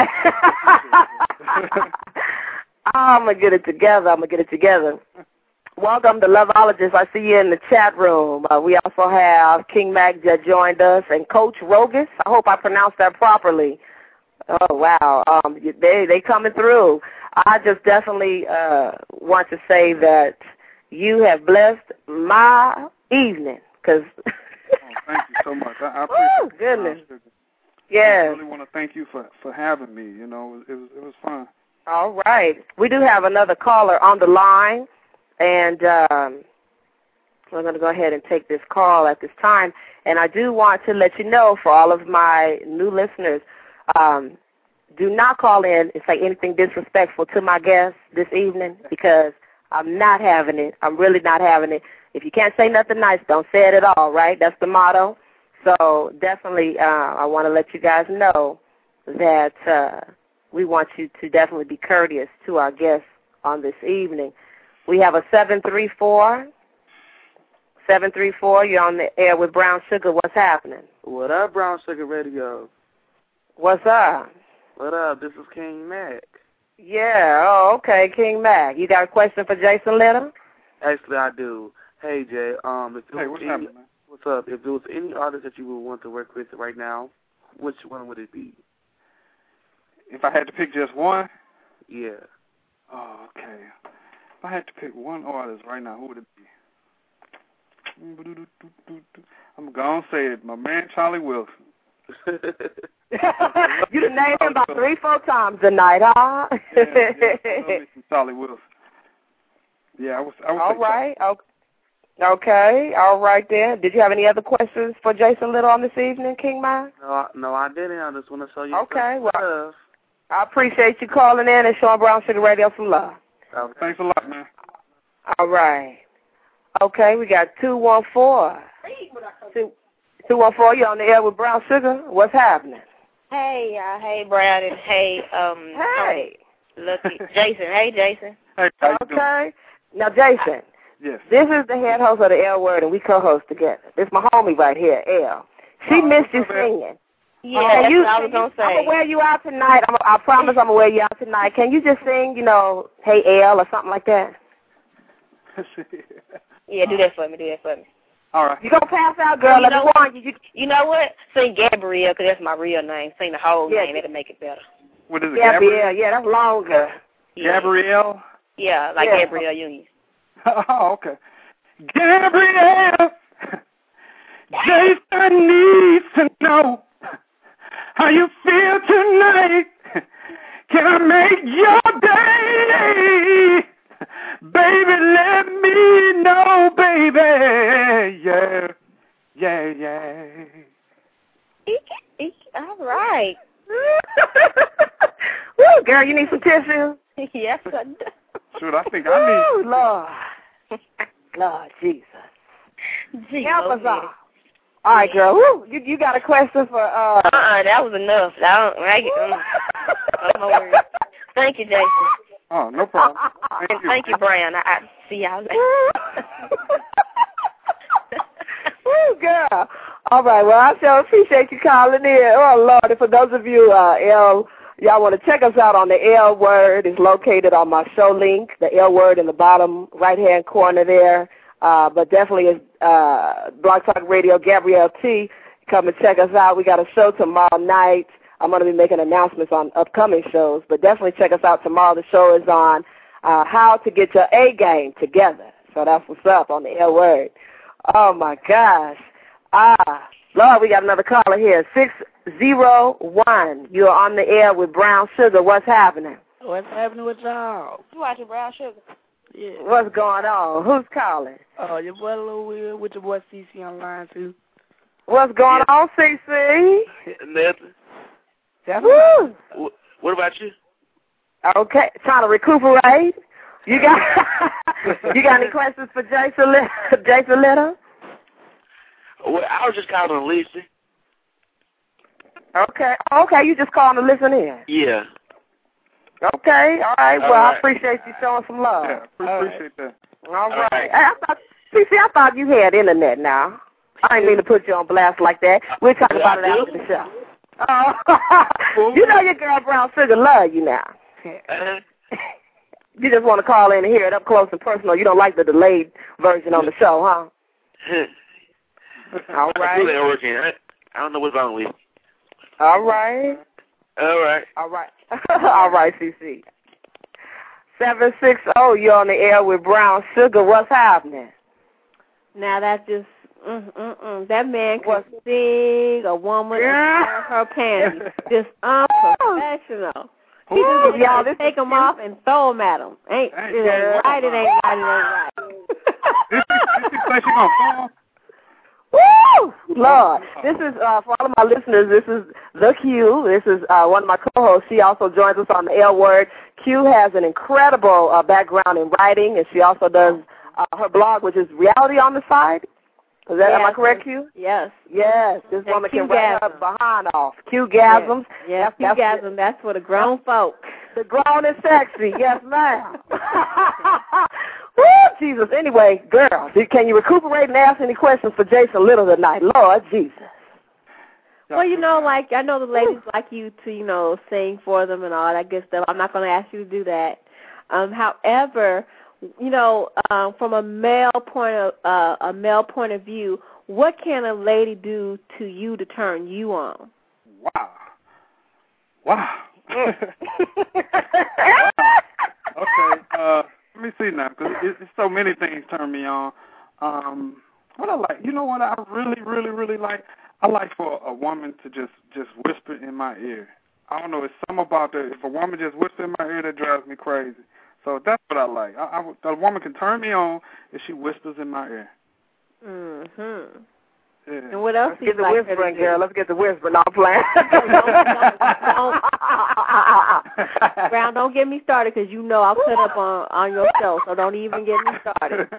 I'm going to get it together. Welcome to Loveologist. I see you in the chat room. We also have King Mac that joined us and Coach Rogus. I hope I pronounced that properly. Oh, wow. They coming through. I just definitely want to say that you have blessed my evening. Cause thank you so much. I appreciate goodness. Yeah. I really want to thank you for having me. It was fun. All right. We do have another caller on the line, and we're going to go ahead and take this call at this time. And I do want to let you know, for all of my new listeners, do not call in and say anything disrespectful to my guests this evening, because I'm not having it. I'm really not having it. If you can't say nothing nice, don't say it at all, right? That's the motto. So definitely I want to let you guys know that we want you to definitely be courteous to our guests on this evening. We have a 734. 734, you're on the air with Brown Sugar. What's happening? What up, Brown Sugar Radio? What's up? What up? This is King Mac. Yeah, okay, King Mac. You got a question for Jason Little? Actually, I do. Hey, Jay. What's happening, man? What's up? If there was any artist that you would want to work with right now, which one would it be? If I had to pick just one? Yeah. Oh, okay. If I had to pick one artist right now, who would it be? I'm going to say it. My man, Charlie Wilson. You done named him about 3-4 times tonight, huh? Yeah, Charlie Wilson. Yeah, I was all right. Okay. All right then. Did you have any other questions for Jason Little on this evening, King Mike? No, I didn't. I just want to show you. Okay. Well, I appreciate you calling in and showing Brown Sugar Radio some love. Okay. Thanks a lot, man. All right. Okay, we got 214. 214, you're on the air with Brown Sugar. What's happening? Hey, hey, Brad, and hey, hey. Lucky Jason. Hey, Jason. Hey, how you doing? Okay. Now, Jason. Yes. This is the head host of the L Word, and we co-host together. This is my homie right here, L. She missed you singing. Yeah, that's what I was going to say. I'm going to wear you out tonight. I promise I'm going to wear you out tonight. Can you just sing, Hey, L, or something like that? Yeah, do that for me. All right. You going to pass out, girl. Let me warn you. You know what? Sing Gabrielle, because that's my real name. Sing the whole name. It'll make it better. What is it, Gabrielle? Yeah, that's longer. Gabrielle? Yeah, like Gabrielle Union. Oh, okay. Gabrielle, Jason needs to know how you feel tonight. Can I make your day? Baby, let me know, baby. Yeah. All right. Woo, girl, you need some tissue? Yes, I do. Shoot, I think I need. Ooh, Lord Jesus. Help us out. All right, girl. Woo, you got a question for that was enough. I'm worried. Thank you, Jason. Oh, no problem. Thank you, Brian. I see y'all later. Woo, girl. All right, well, I sure appreciate you calling in. Oh, Lord, and for those of you, y'all want to check us out on the L Word. It's located on my show link, the L Word in the bottom right-hand corner there. But definitely it's Blog Talk Radio, Gabrielle T. Come and check us out. We got a show tomorrow night. I'm going to be making announcements on upcoming shows, but definitely check us out tomorrow. The show is on how to get your A game together. So that's what's up on the L Word. Oh, my gosh. Lord, we got another caller here, 601. You're on the air with Brown Sugar. What's happening? What's happening with y'all? You watching Brown Sugar? Yeah. What's going on? Who's calling? Oh, your boy Lil Will with your boy CC online, too. What's going on, CC? Nothing. Woo! What about you? Okay, trying to recuperate. You got any questions for Jason Little? Well, I was just calling to listen. Okay, you just calling to listen in? Yeah. Okay, all right. Well, I appreciate you showing some love. Yeah, appreciate that. All right. Hey, I thought you had internet now. I didn't mean to put you on blast like that. We'll talk about it after the show. Oh, you know your girl Brown Sugar love you now. You just want to call in and hear it up close and personal. You don't like the delayed version on the show, huh? All right. It's working. I don't know what's wrong with you. All right. All right. All right. All right, CC. 760, you're on the air with Brown Sugar. What's happening? Now that's just that man could sing a woman and tear her pants. Just unprofessional. He just y'all take them off and throw them at him. It ain't right. This place you gonna fall? Woo! Lord. This is, for all of my listeners, this is The Q. This is one of my co-hosts. She also joins us on the L Word. Q has an incredible background in writing, and she also does her blog, which is Reality on the Side. Am I correct, Q? Yes. Yes. This woman can write her behind off. Q-gasms. Yes, Q-gasm. That's for the grown folk. The grown and sexy. Yes, ma'am. Woo, Jesus. Anyway, girl, can you recuperate and ask any questions for Jason Little tonight? Lord Jesus. Well, you know, like, I know the ladies like you to, you know, sing for them and all that good stuff. I'm not going to ask you to do that. However, you know, from a male point of view, what can a lady do to you to turn you on? Wow. Okay. Let me see now, because it's so many things turn me on. What I like, you know what I really, really, really like? I like for a woman to just whisper in my ear. I don't know, it's something about that. If a woman just whispers in my ear, that drives me crazy. So that's what I like. A woman can turn me on if she whispers in my ear. Mm-hmm. Yeah. And what else? Let's get the whispering, girl. Let's get the whispering. No, I'm playing. Brown, don't get me started, because you know I'll put up on your show, so don't even get me started.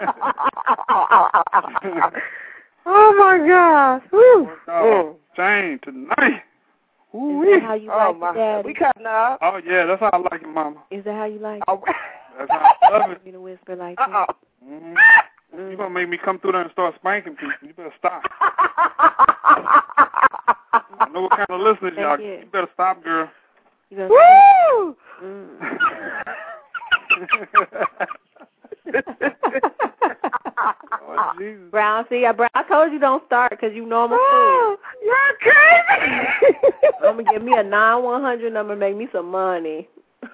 Oh, my gosh. Woo. Jane, tonight. Is that how you like it, Daddy? We cutting up. Oh, yeah, that's how I like it, Mama. Is that how you like it? That's how I love it. You to whisper like that? Mm-hmm. You're going to make me come through there and start spanking people. You better stop. I know what kind of listeners y'all. You better stop, girl. Woo! Oh, Jesus. Brown, Brown, I told you don't start because you know I'm a fool. You're crazy. I'm going to give me a 9-100 number and make me some money.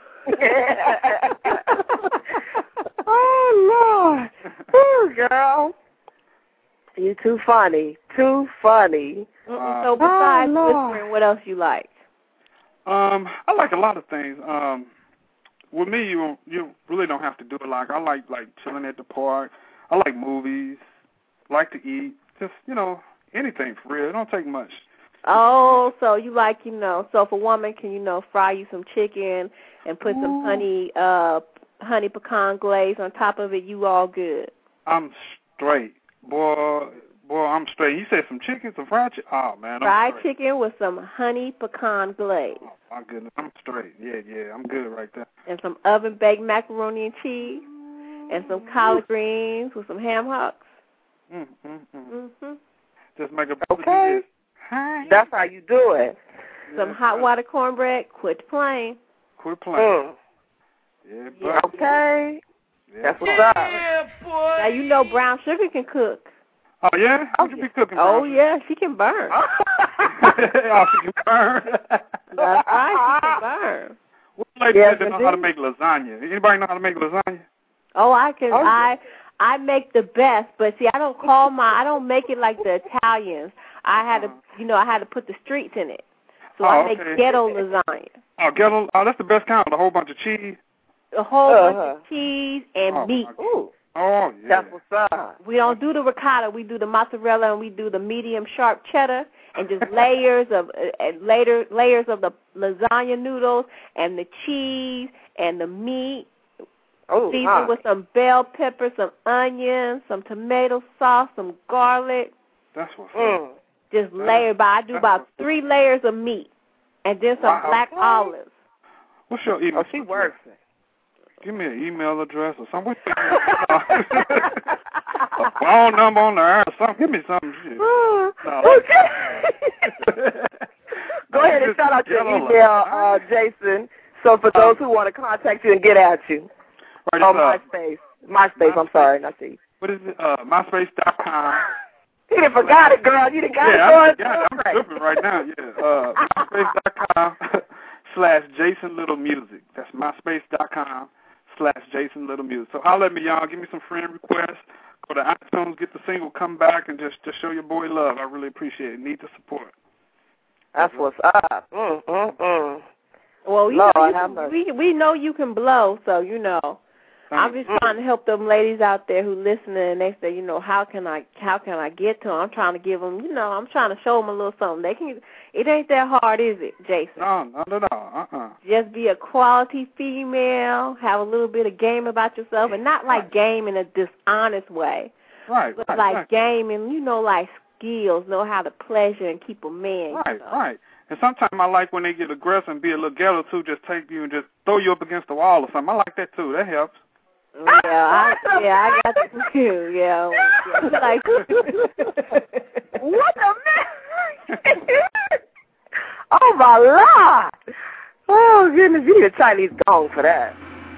Oh, Lord. Oh, girl. You're too funny. Too funny. So besides whispering, what else you like? I like a lot of things. With me, you really don't have to do it. Like, I like chilling at the park. I like movies. Like to eat. Just, you know, anything for real. It don't take much. Oh, so you like, you know, so if a woman can, you know, fry you some chicken and put some honey pecan glaze on top of it, you all good. I'm straight. Boy, I'm straight. You said some chicken, some fried chicken? Oh, man, fried chicken with some honey pecan glaze. Oh, my goodness. I'm straight. Yeah, I'm good right there. And some oven-baked macaroni and cheese and some collard greens with some ham hocks. Just make a okay. That's how you do it. Some hot water cornbread. Quit playing. Yeah, okay. Yeah. That's what's up. Yeah, boy. Now, you know brown sugar can cook. Oh, yeah? How can be cooking? Oh, yeah, she can burn. Oh, she can burn. That's right, she can burn. What lady that know how to make lasagna? Anybody know how to make lasagna? Oh, I can. I make the best, but see, I don't make it like the Italians. I had to put the streets in it. So I make ghetto lasagna. Oh, ghetto. Oh, that's the best kind. A whole bunch of cheese. A whole bunch of cheese and meat. Ooh. Oh, yeah. That's what's up. We don't do the ricotta. We do the mozzarella, and we do the medium sharp cheddar, and just layers of the lasagna noodles and the cheese and the meat. Seasoned with some bell pepper, some onions, some tomato sauce, some garlic. That's what's up. Just layered by. I do about 3 layers of meat, and then some black olives. What's your email? Oh, she works it. Give me an email address or something. A phone number on the air or something. Give me something. Go ahead and shout out your email, Jason. So for those who want to contact you and get at you. Right, MySpace. I'm sorry, not see. What is it? MySpace.com. You done forgot it, girl. You done got it. I'm tripping right now. Yeah. MySpace.com/Jason Little Music. That's MySpace.com/Jason Little Music. So holler at me, y'all. Give me some friend requests. Go to iTunes, get the single, come back, and just show your boy love. I really appreciate it. Need the support. That's what's up. Well, we know you can blow, so you know. I'm just trying to help them ladies out there who listen and they say, you know, how can I get to them? I'm trying to give them, you know, I'm trying to show them a little something. It ain't that hard, is it, Jason? No, not at all. Just be a quality female, have a little bit of game about yourself, and not like game in a dishonest way. Right. But like game and, you know, like skills, know how to pleasure and keep a man. Right. And sometimes I like when they get aggressive and be a little ghetto, too, just take you and just throw you up against the wall or something. I like that, too. That helps. I got you too. Yeah. What the man? Oh, my Lord. Oh, goodness, you need a Chinese gong for that.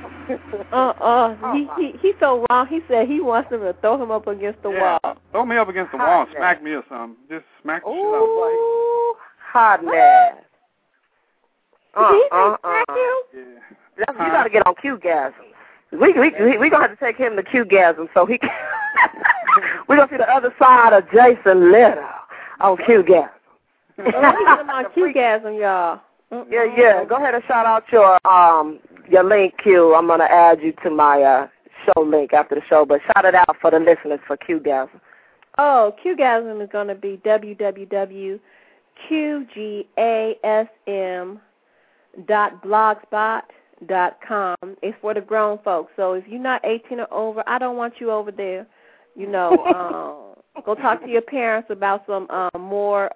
He's so wrong. He said he wants them to throw him up against the wall. Throw me up against the wall and smack me or something. Just smack the shit out. Ooh, hotness. Did he smack you? Yeah. You got to get on Q-gasm. We gonna have to take him to Q-gasm so he can. We're gonna see the other side of Jason Little on Q-gasm. He's on Q-gasm, y'all. Yeah. Go ahead and shout out your link, Q. I'm gonna add you to my show link after the show, but shout it out for the listeners for Q-gasm. Oh, Q-gasm is gonna be www.qgasm.blogspot.com. It's for the grown folks. So if you're not 18 or over, I don't want you over there. You know, go talk to your parents about some more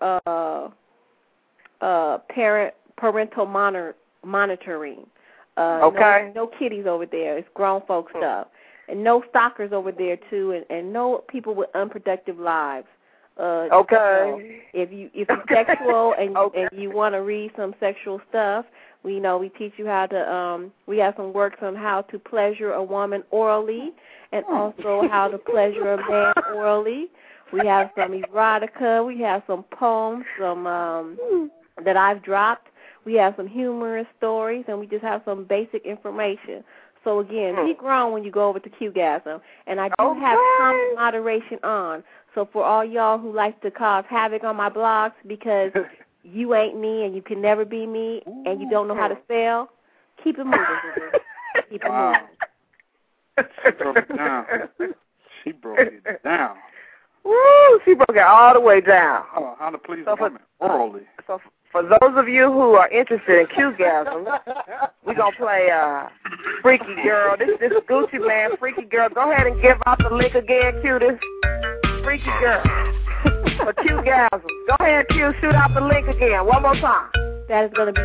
parental monitoring. Okay. No kiddies over there. It's grown folk stuff. And no stalkers over there, too, and no people with unproductive lives. Okay. If you're sexual and you want to read some sexual stuff, we teach you how to, we have some works on how to pleasure a woman orally and also how to pleasure a man orally. We have some erotica. We have some poems, that I've dropped. We have some humorous stories, and we just have some basic information. So, again, be grown when you go over to Q-gasm. And I do have comment moderation on. So for all y'all who like to cause havoc on my blogs because you ain't me and you can never be me and you don't know how to spell, keep it moving. Keep it moving. She broke it down. She broke it down. Woo! She broke it all the way down. Oh, how to please a woman orally. So for those of you who are interested in Q-gasm, we're going to play Freaky Girl. This is Gucci Man, Freaky Girl. Go ahead and give out the link again, Q. This Freaky Girl for Q-gasm. Go ahead, Q. Shoot out the link again. One more time. That is going to be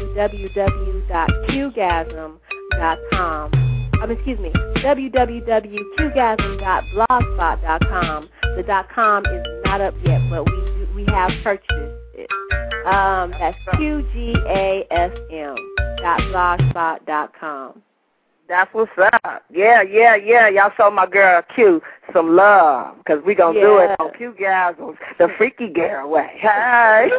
www.qgasm.com. www.qgasm.blogspot.com. The .com is not up yet, but we have purchased it. That's qgasm.blogspot.com. That's what's up. Yeah. Y'all show my girl Q some love because we going to do it on Q-gasm, the Freaky Girl way. Hey.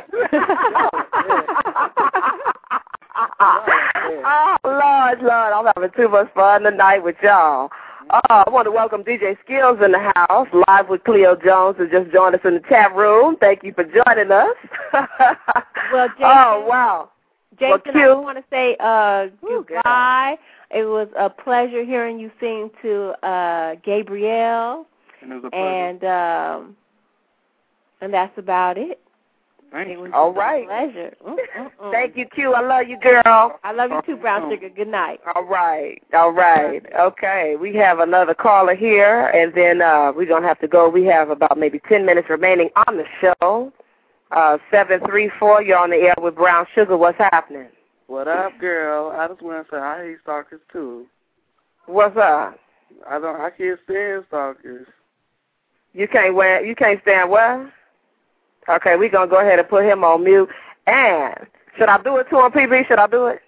Oh, Lord, I'm having too much fun tonight with y'all. I want to welcome DJ Skills in the house, live with Cleo Jones, who just joined us in the chat room. Thank you for joining us. Well, Jason, Jason, I just want to say goodbye. It was a pleasure hearing you sing to Gabrielle. And it was a pleasure. And that's about it. Thank you. All right. Pleasure. Thank you, Q. I love you, girl. I love you too, Brown Sugar. Good night. All right. Okay. We have another caller here, and then we're going to have to go. We have about maybe 10 minutes remaining on the show. 734, you're on the air with Brown Sugar. What's happening? What up, girl? I just want to say I hate stalkers, too. What's up? I can't stand stalkers. You can't stand what? Okay, we're going to go ahead and put him on mute. And should I do it to him, PB? Should I do it?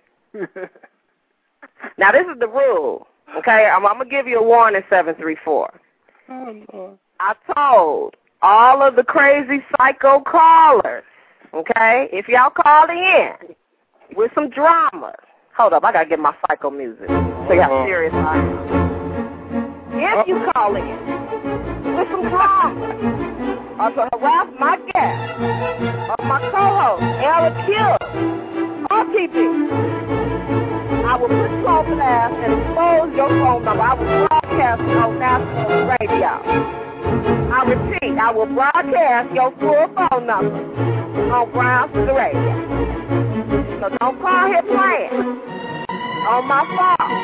Now, this is the rule, okay? I'm going to give you a warning, 734. Oh, Lord. I told all of the crazy psycho callers, okay, if y'all call in with some drama. Hold up, I got to get my psycho music. See how serious I am. If you call in with some drama, or to harass my guest, or my co-host, Ella Q, or PP, I will put you on blast and expose your phone number. I will broadcast it on national radio. I repeat, I will broadcast your full phone number on Brown Sugar Radio. So don't call here playing on my phone.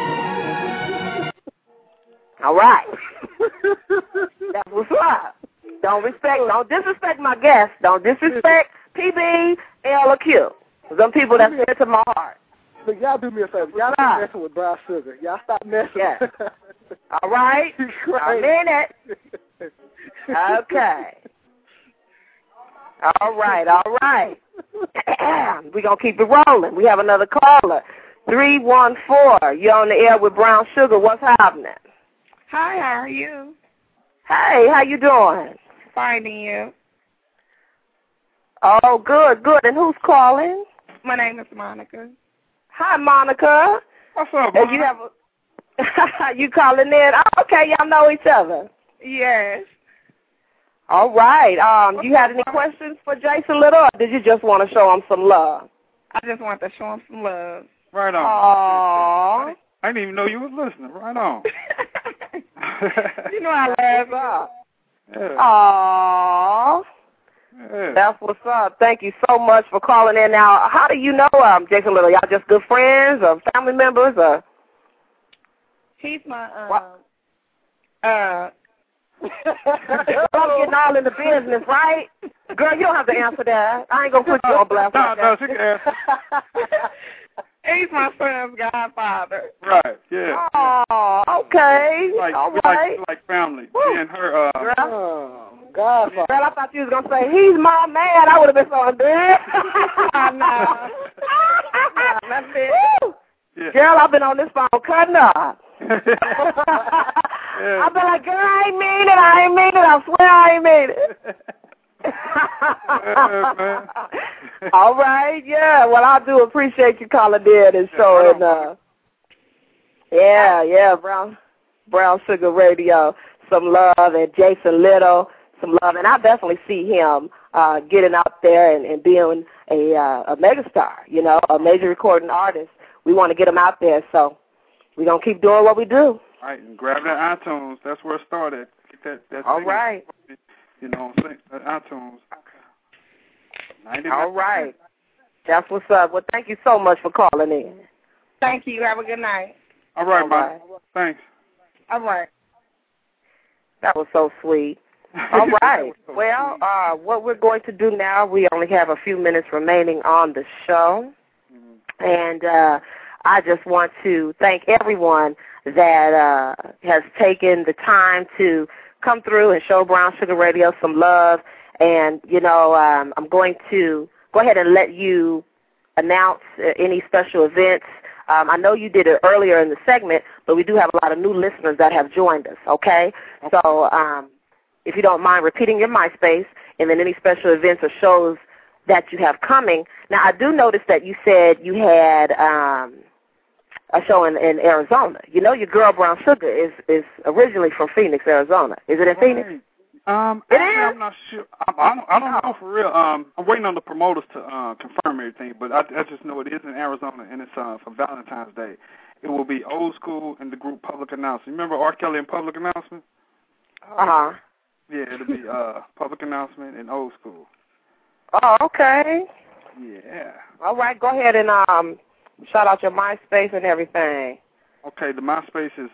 All right. That's what's up. Don't disrespect my guests. Don't disrespect PB, L, or Q. Them people that fit to my heart. Look, y'all do me a favor. Y'all stop messing with Brown Sugar. Y'all stop messing. Yeah. All right? I'm in it. Okay. All right. We're going to keep it rolling. We have another caller. 314. You're on the air with Brown Sugar. What's happening? Hi, how are you? Hey, how you doing? Finding you. Oh, good, good. And who's calling? My name is Monica. Hi, Monica. What's up, Monica? You have you calling in? Oh, okay, y'all know each other. Yes. All right. You had any questions for Jason Little, or did you just want to show him some love? I just want to show him some love. Right on. Aww. I didn't even know you was listening. Right on. You know I love you. Yeah. Aww. Yeah. That's what's up. Thank you so much for calling in. Now, how do you know Jason Little? Y'all just good friends or family members or? He's my I'm getting all in the business, right? Girl, you don't have to answer that. I ain't gonna put you on blast. No, she can answer. He's my son's godfather. Right, yeah. Oh, okay. All right. Like family. Me and her, Godfather. Girl, I thought you was gonna say, he's my man. I would have been so dead. No. That's it. Yeah. Girl, I've been on this phone cutting up. Yeah. I've been like, girl, I ain't mean it. I swear I ain't mean it. All right, yeah. Well, I do appreciate you calling in and showing. Yeah, Brown Sugar Radio. Some love, and Jason Little, some love, and I definitely see him getting out there and being a megastar. You know, a major recording artist. We want to get him out there, so we're gonna keep doing what we do. All right, and grab that iTunes. That's where it started. Get that all right. You know, iTunes. All right. That's what's up. Well, thank you so much for calling in. Thank you. Have a good night. All right, Mike. Thanks. All right. That was so sweet. All right. Well, what we're going to do now, we only have a few minutes remaining on the show. And I just want to thank everyone that has taken the time to come through and show Brown Sugar Radio some love. And, you know, I'm going to go ahead and let you announce any special events. I know you did it earlier in the segment, but we do have a lot of new listeners that have joined us, okay? So if you don't mind repeating your MySpace and then any special events or shows that you have coming. Now, I do notice that you said you had a show in Arizona. You know, your girl Brown Sugar is originally from Phoenix, Arizona. Is it in Phoenix? Actually, I'm not sure. I don't know for real. I'm waiting on the promoters to confirm everything, but I just know it is in Arizona, and it's for Valentine's Day. It will be Old School and the group Public Announcement. Remember R. Kelly and Public Announcement? Uh-huh. Yeah, it'll be Public Announcement and Old School. Oh, okay. Yeah. All right, go ahead and shout out your MySpace and everything. Okay, the MySpace is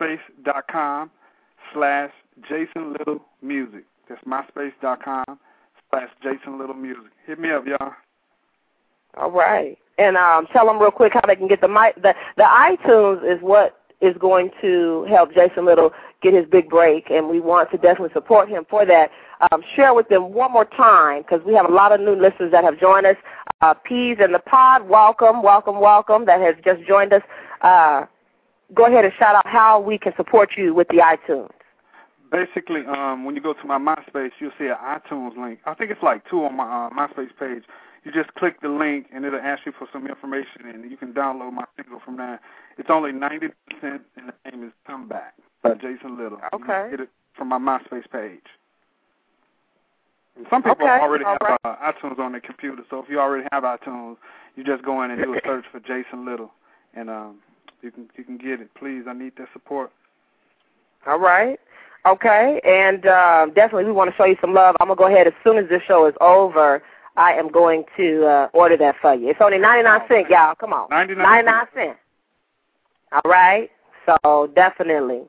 myspace.com/JasonLittleMusic. That's myspace.com/JasonLittleMusic. Hit me up, y'all. All right. And tell them real quick how they can get the iTunes is what is going to help Jason Little get his big break, and we want to definitely support him for that. Share with them one more time, because we have a lot of new listeners that have joined us. Peas in the Pod, welcome, that has just joined us. Go ahead and shout out how we can support you with the iTunes. Basically, when you go to my MySpace, you'll see an iTunes link. I think it's like 2 on my MySpace page. You just click the link, and it'll ask you for some information, and you can download my single from there. It's only 90%, and the name is Come Back by Jason Little. Okay. You can get it from my MySpace page. And some people already have iTunes on their computer, so if you already have iTunes, you just go in and do a search for Jason Little, and you can get it. Please, I need that support. All right. Okay, and definitely we want to show you some love. I'm going to go ahead as soon as this show is over. I am going to order that for you. It's only 99 cents, y'all. Come on. 99 cents. All right. So definitely.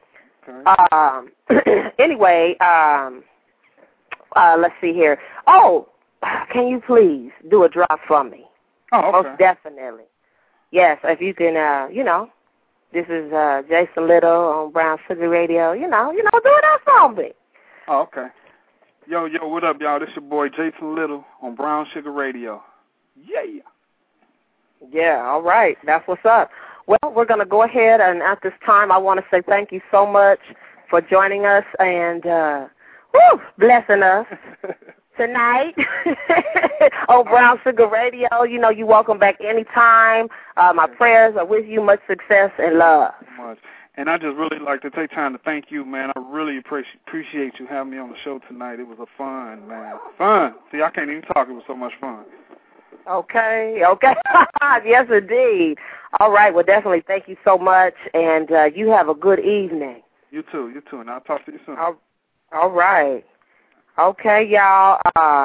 Okay. Anyway, let's see here. Oh, can you please do a drop for me? Oh, okay. Most definitely. Yes, if you can, this is Jason Little on Brown Sugar Radio. Do it up for me. Oh, okay. Yo, what up, y'all? This your boy Jason Little on Brown Sugar Radio. Yeah. Yeah, all right. That's what's up. Well, we're going to go ahead, and at this time, I want to say thank you so much for joining us and blessing us tonight on Brown Sugar Radio. You know, you're welcome back anytime. My prayers are with you. Much success and love. Much. And I just really like to take time to thank you, man. I really appreciate you having me on the show tonight. It was a fun, man. Fun. See, I can't even talk. It was so much fun. Okay. Yes, indeed. All right. Well, definitely thank you so much, and you have a good evening. You too, and I'll talk to you soon. All right. Okay, y'all.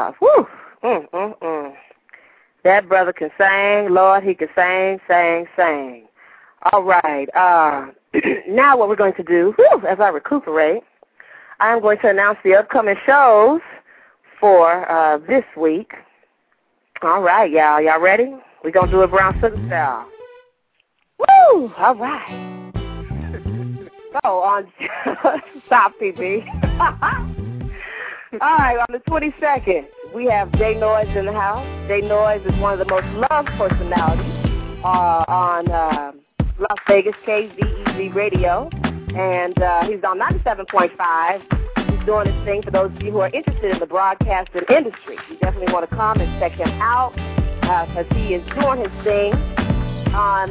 That brother can sing. Lord, he can sing. All right. Now what we're going to do, as I recuperate, I'm going to announce the upcoming shows for this week. All right, y'all. Y'all ready? We're going to do it Brown Sugar style. Woo! All right. So on Stop PB. All right, on the 22nd, we have Jay Noise in the house. Jay Noise is one of the most loved personalities on Las Vegas KZEZ Radio, and he's on 97.5. He's doing his thing for those of you who are interested in the broadcasting industry. You definitely want to come and check him out because he is doing his thing on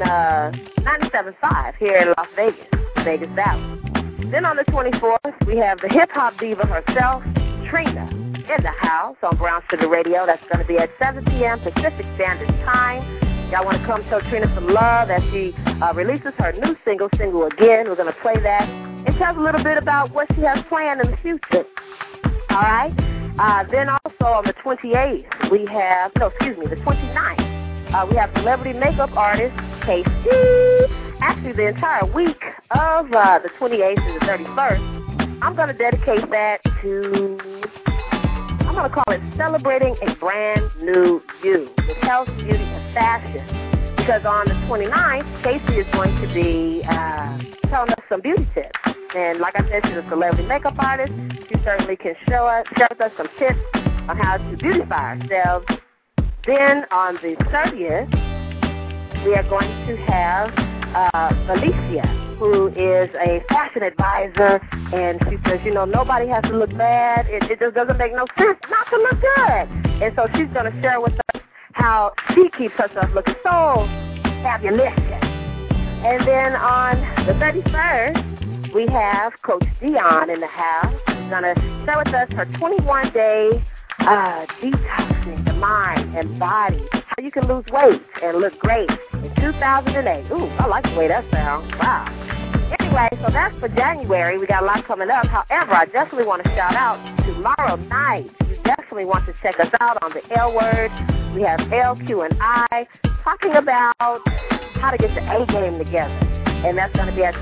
97.5 here in Las Vegas Valley. Then on the 24th, we have the hip-hop diva herself, Trina, in the house on Brown Sugar Radio. That's going to be at 7 p.m. Pacific Standard Time. Y'all want to come show Trina some love as she releases her new single again. We're going to play that and tell us a little bit about what she has planned in the future. All right? Then also on the 28th, the 29th, we have celebrity makeup artist KC. Actually, the entire week of the 28th and the 31st, I'm going to dedicate that to, I'm going to call it Celebrating a Brand New You with health, beauty, and fashion. Because on the 29th, Casey is going to be telling us some beauty tips. And like I said, she's a celebrity makeup artist. She certainly can share with us some tips on how to beautify ourselves. Then on the 30th, we are going to have Alicia, who is a fashion advisor, and she says, nobody has to look bad. It just doesn't make no sense not to look good. And so she's going to share with us how she keeps herself looking so fabulous. And then on the 31st, we have Coach Dion in the house. She's going to share with us her 21-day detoxing the mind and body, how you can lose weight and look great in 2008. Ooh, I like the way that sounds. Wow. Anyway, so that's for January. We got a lot coming up. However, I definitely want to shout out tomorrow night. You definitely want to check us out on the L Word. We have LQ and I talking about how to get your A game together. And that's going to be at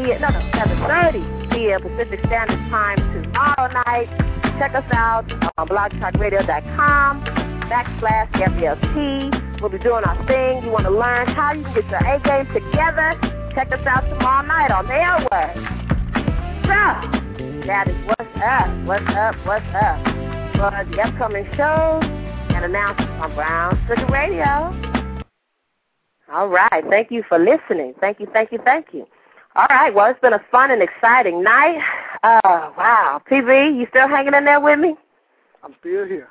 7:30 p.m. Pacific Standard Time tomorrow night. Check us out on blogtalkradio.com/FLT. We'll be doing our thing. You want to learn how you can get your A game together? Check us out tomorrow night on the L Word. So, that is what's up. For the upcoming shows and announcements on Brown Sugar Radio. All right. Thank you for listening. Thank you. All right. Well, it's been a fun and exciting night. Wow. PV, you still hanging in there with me? I'm still here.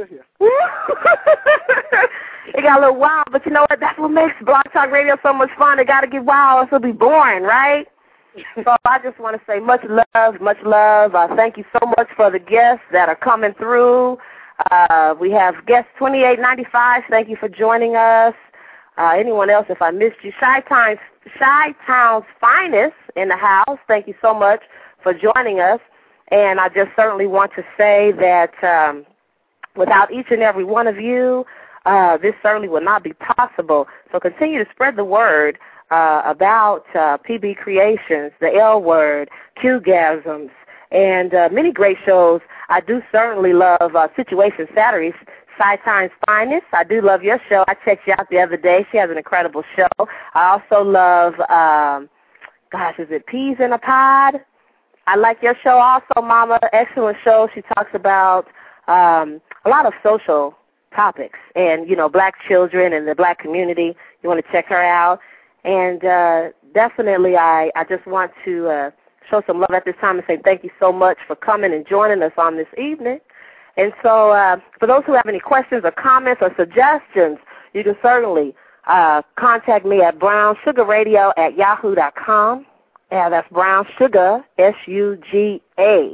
It got a little wild, but you know what? That's what makes Blog Talk Radio so much fun. It got to get wild, or it'll be boring, right? So I just want to say much love. Thank you so much for the guests that are coming through. We have guest 2895. Thank you for joining us. Anyone else, if I missed you, Chi-Town's finest in the house. Thank you so much for joining us. And I just certainly want to say that without each and every one of you, this certainly would not be possible. So continue to spread the word about PB Creations, the L Word, Q-Gasms, and many great shows. I do certainly love Situation Saturdays, Chi-Town's finest. I do love your show. I checked you out the other day. She has an incredible show. I also love, is it Peas in a Pod? I like your show also, Mama. Excellent show. She talks about a lot of social topics and, you know, black children and the black community. You want to check her out. And definitely I just want to show some love at this time and say thank you so much for coming and joining us on this evening. And so for those who have any questions or comments or suggestions, you can certainly contact me at brownsugarradio@yahoo.com. Yeah, that's Brown Sugar, S-U-G-A,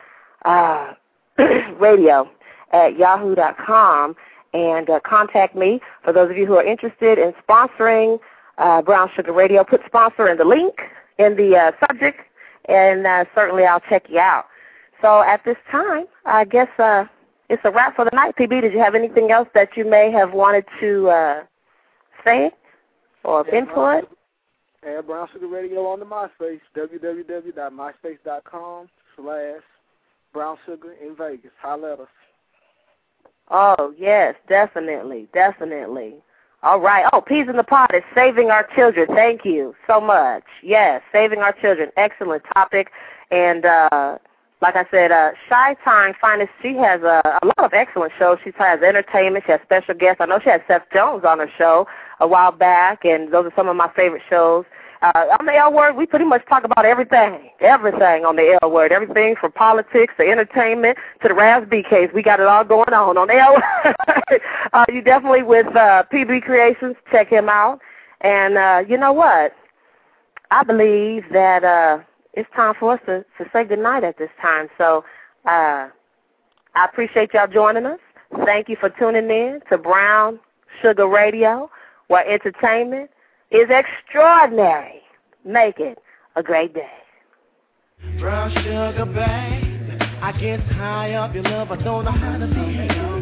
radio@yahoo.com. And contact me. For those of you who are interested in sponsoring Brown Sugar Radio, put sponsor in the link in the subject, and certainly I'll check you out. So at this time, I guess it's a wrap for the night. PB, did you have anything else that you may have wanted to say or input? Add Brown Sugar Radio on the MySpace, www.myspace.com/Brown Sugar in Vegas. Holla at us. Oh, yes, definitely, definitely. All right. Oh, Peas in the Pod is Saving Our Children. Thank you so much. Yes, Saving Our Children. Excellent topic. And like I said, Shy Time Finest, she has a lot of excellent shows. She has entertainment. She has special guests. I know she had Seth Jones on her show a while back, and those are some of my favorite shows. On the L Word, we pretty much talk about everything on the L Word, everything from politics to entertainment to the Raz B case. We got it all going on the L Word. You definitely with PB Creations, check him out. And you know what? I believe that it's time for us to say goodnight at this time. So I appreciate y'all joining us. Thank you for tuning in to Brown Sugar Radio, where entertainment is extraordinary. Make it a great day. Brown sugar, babe, I get high up your love, I don't know how to behave.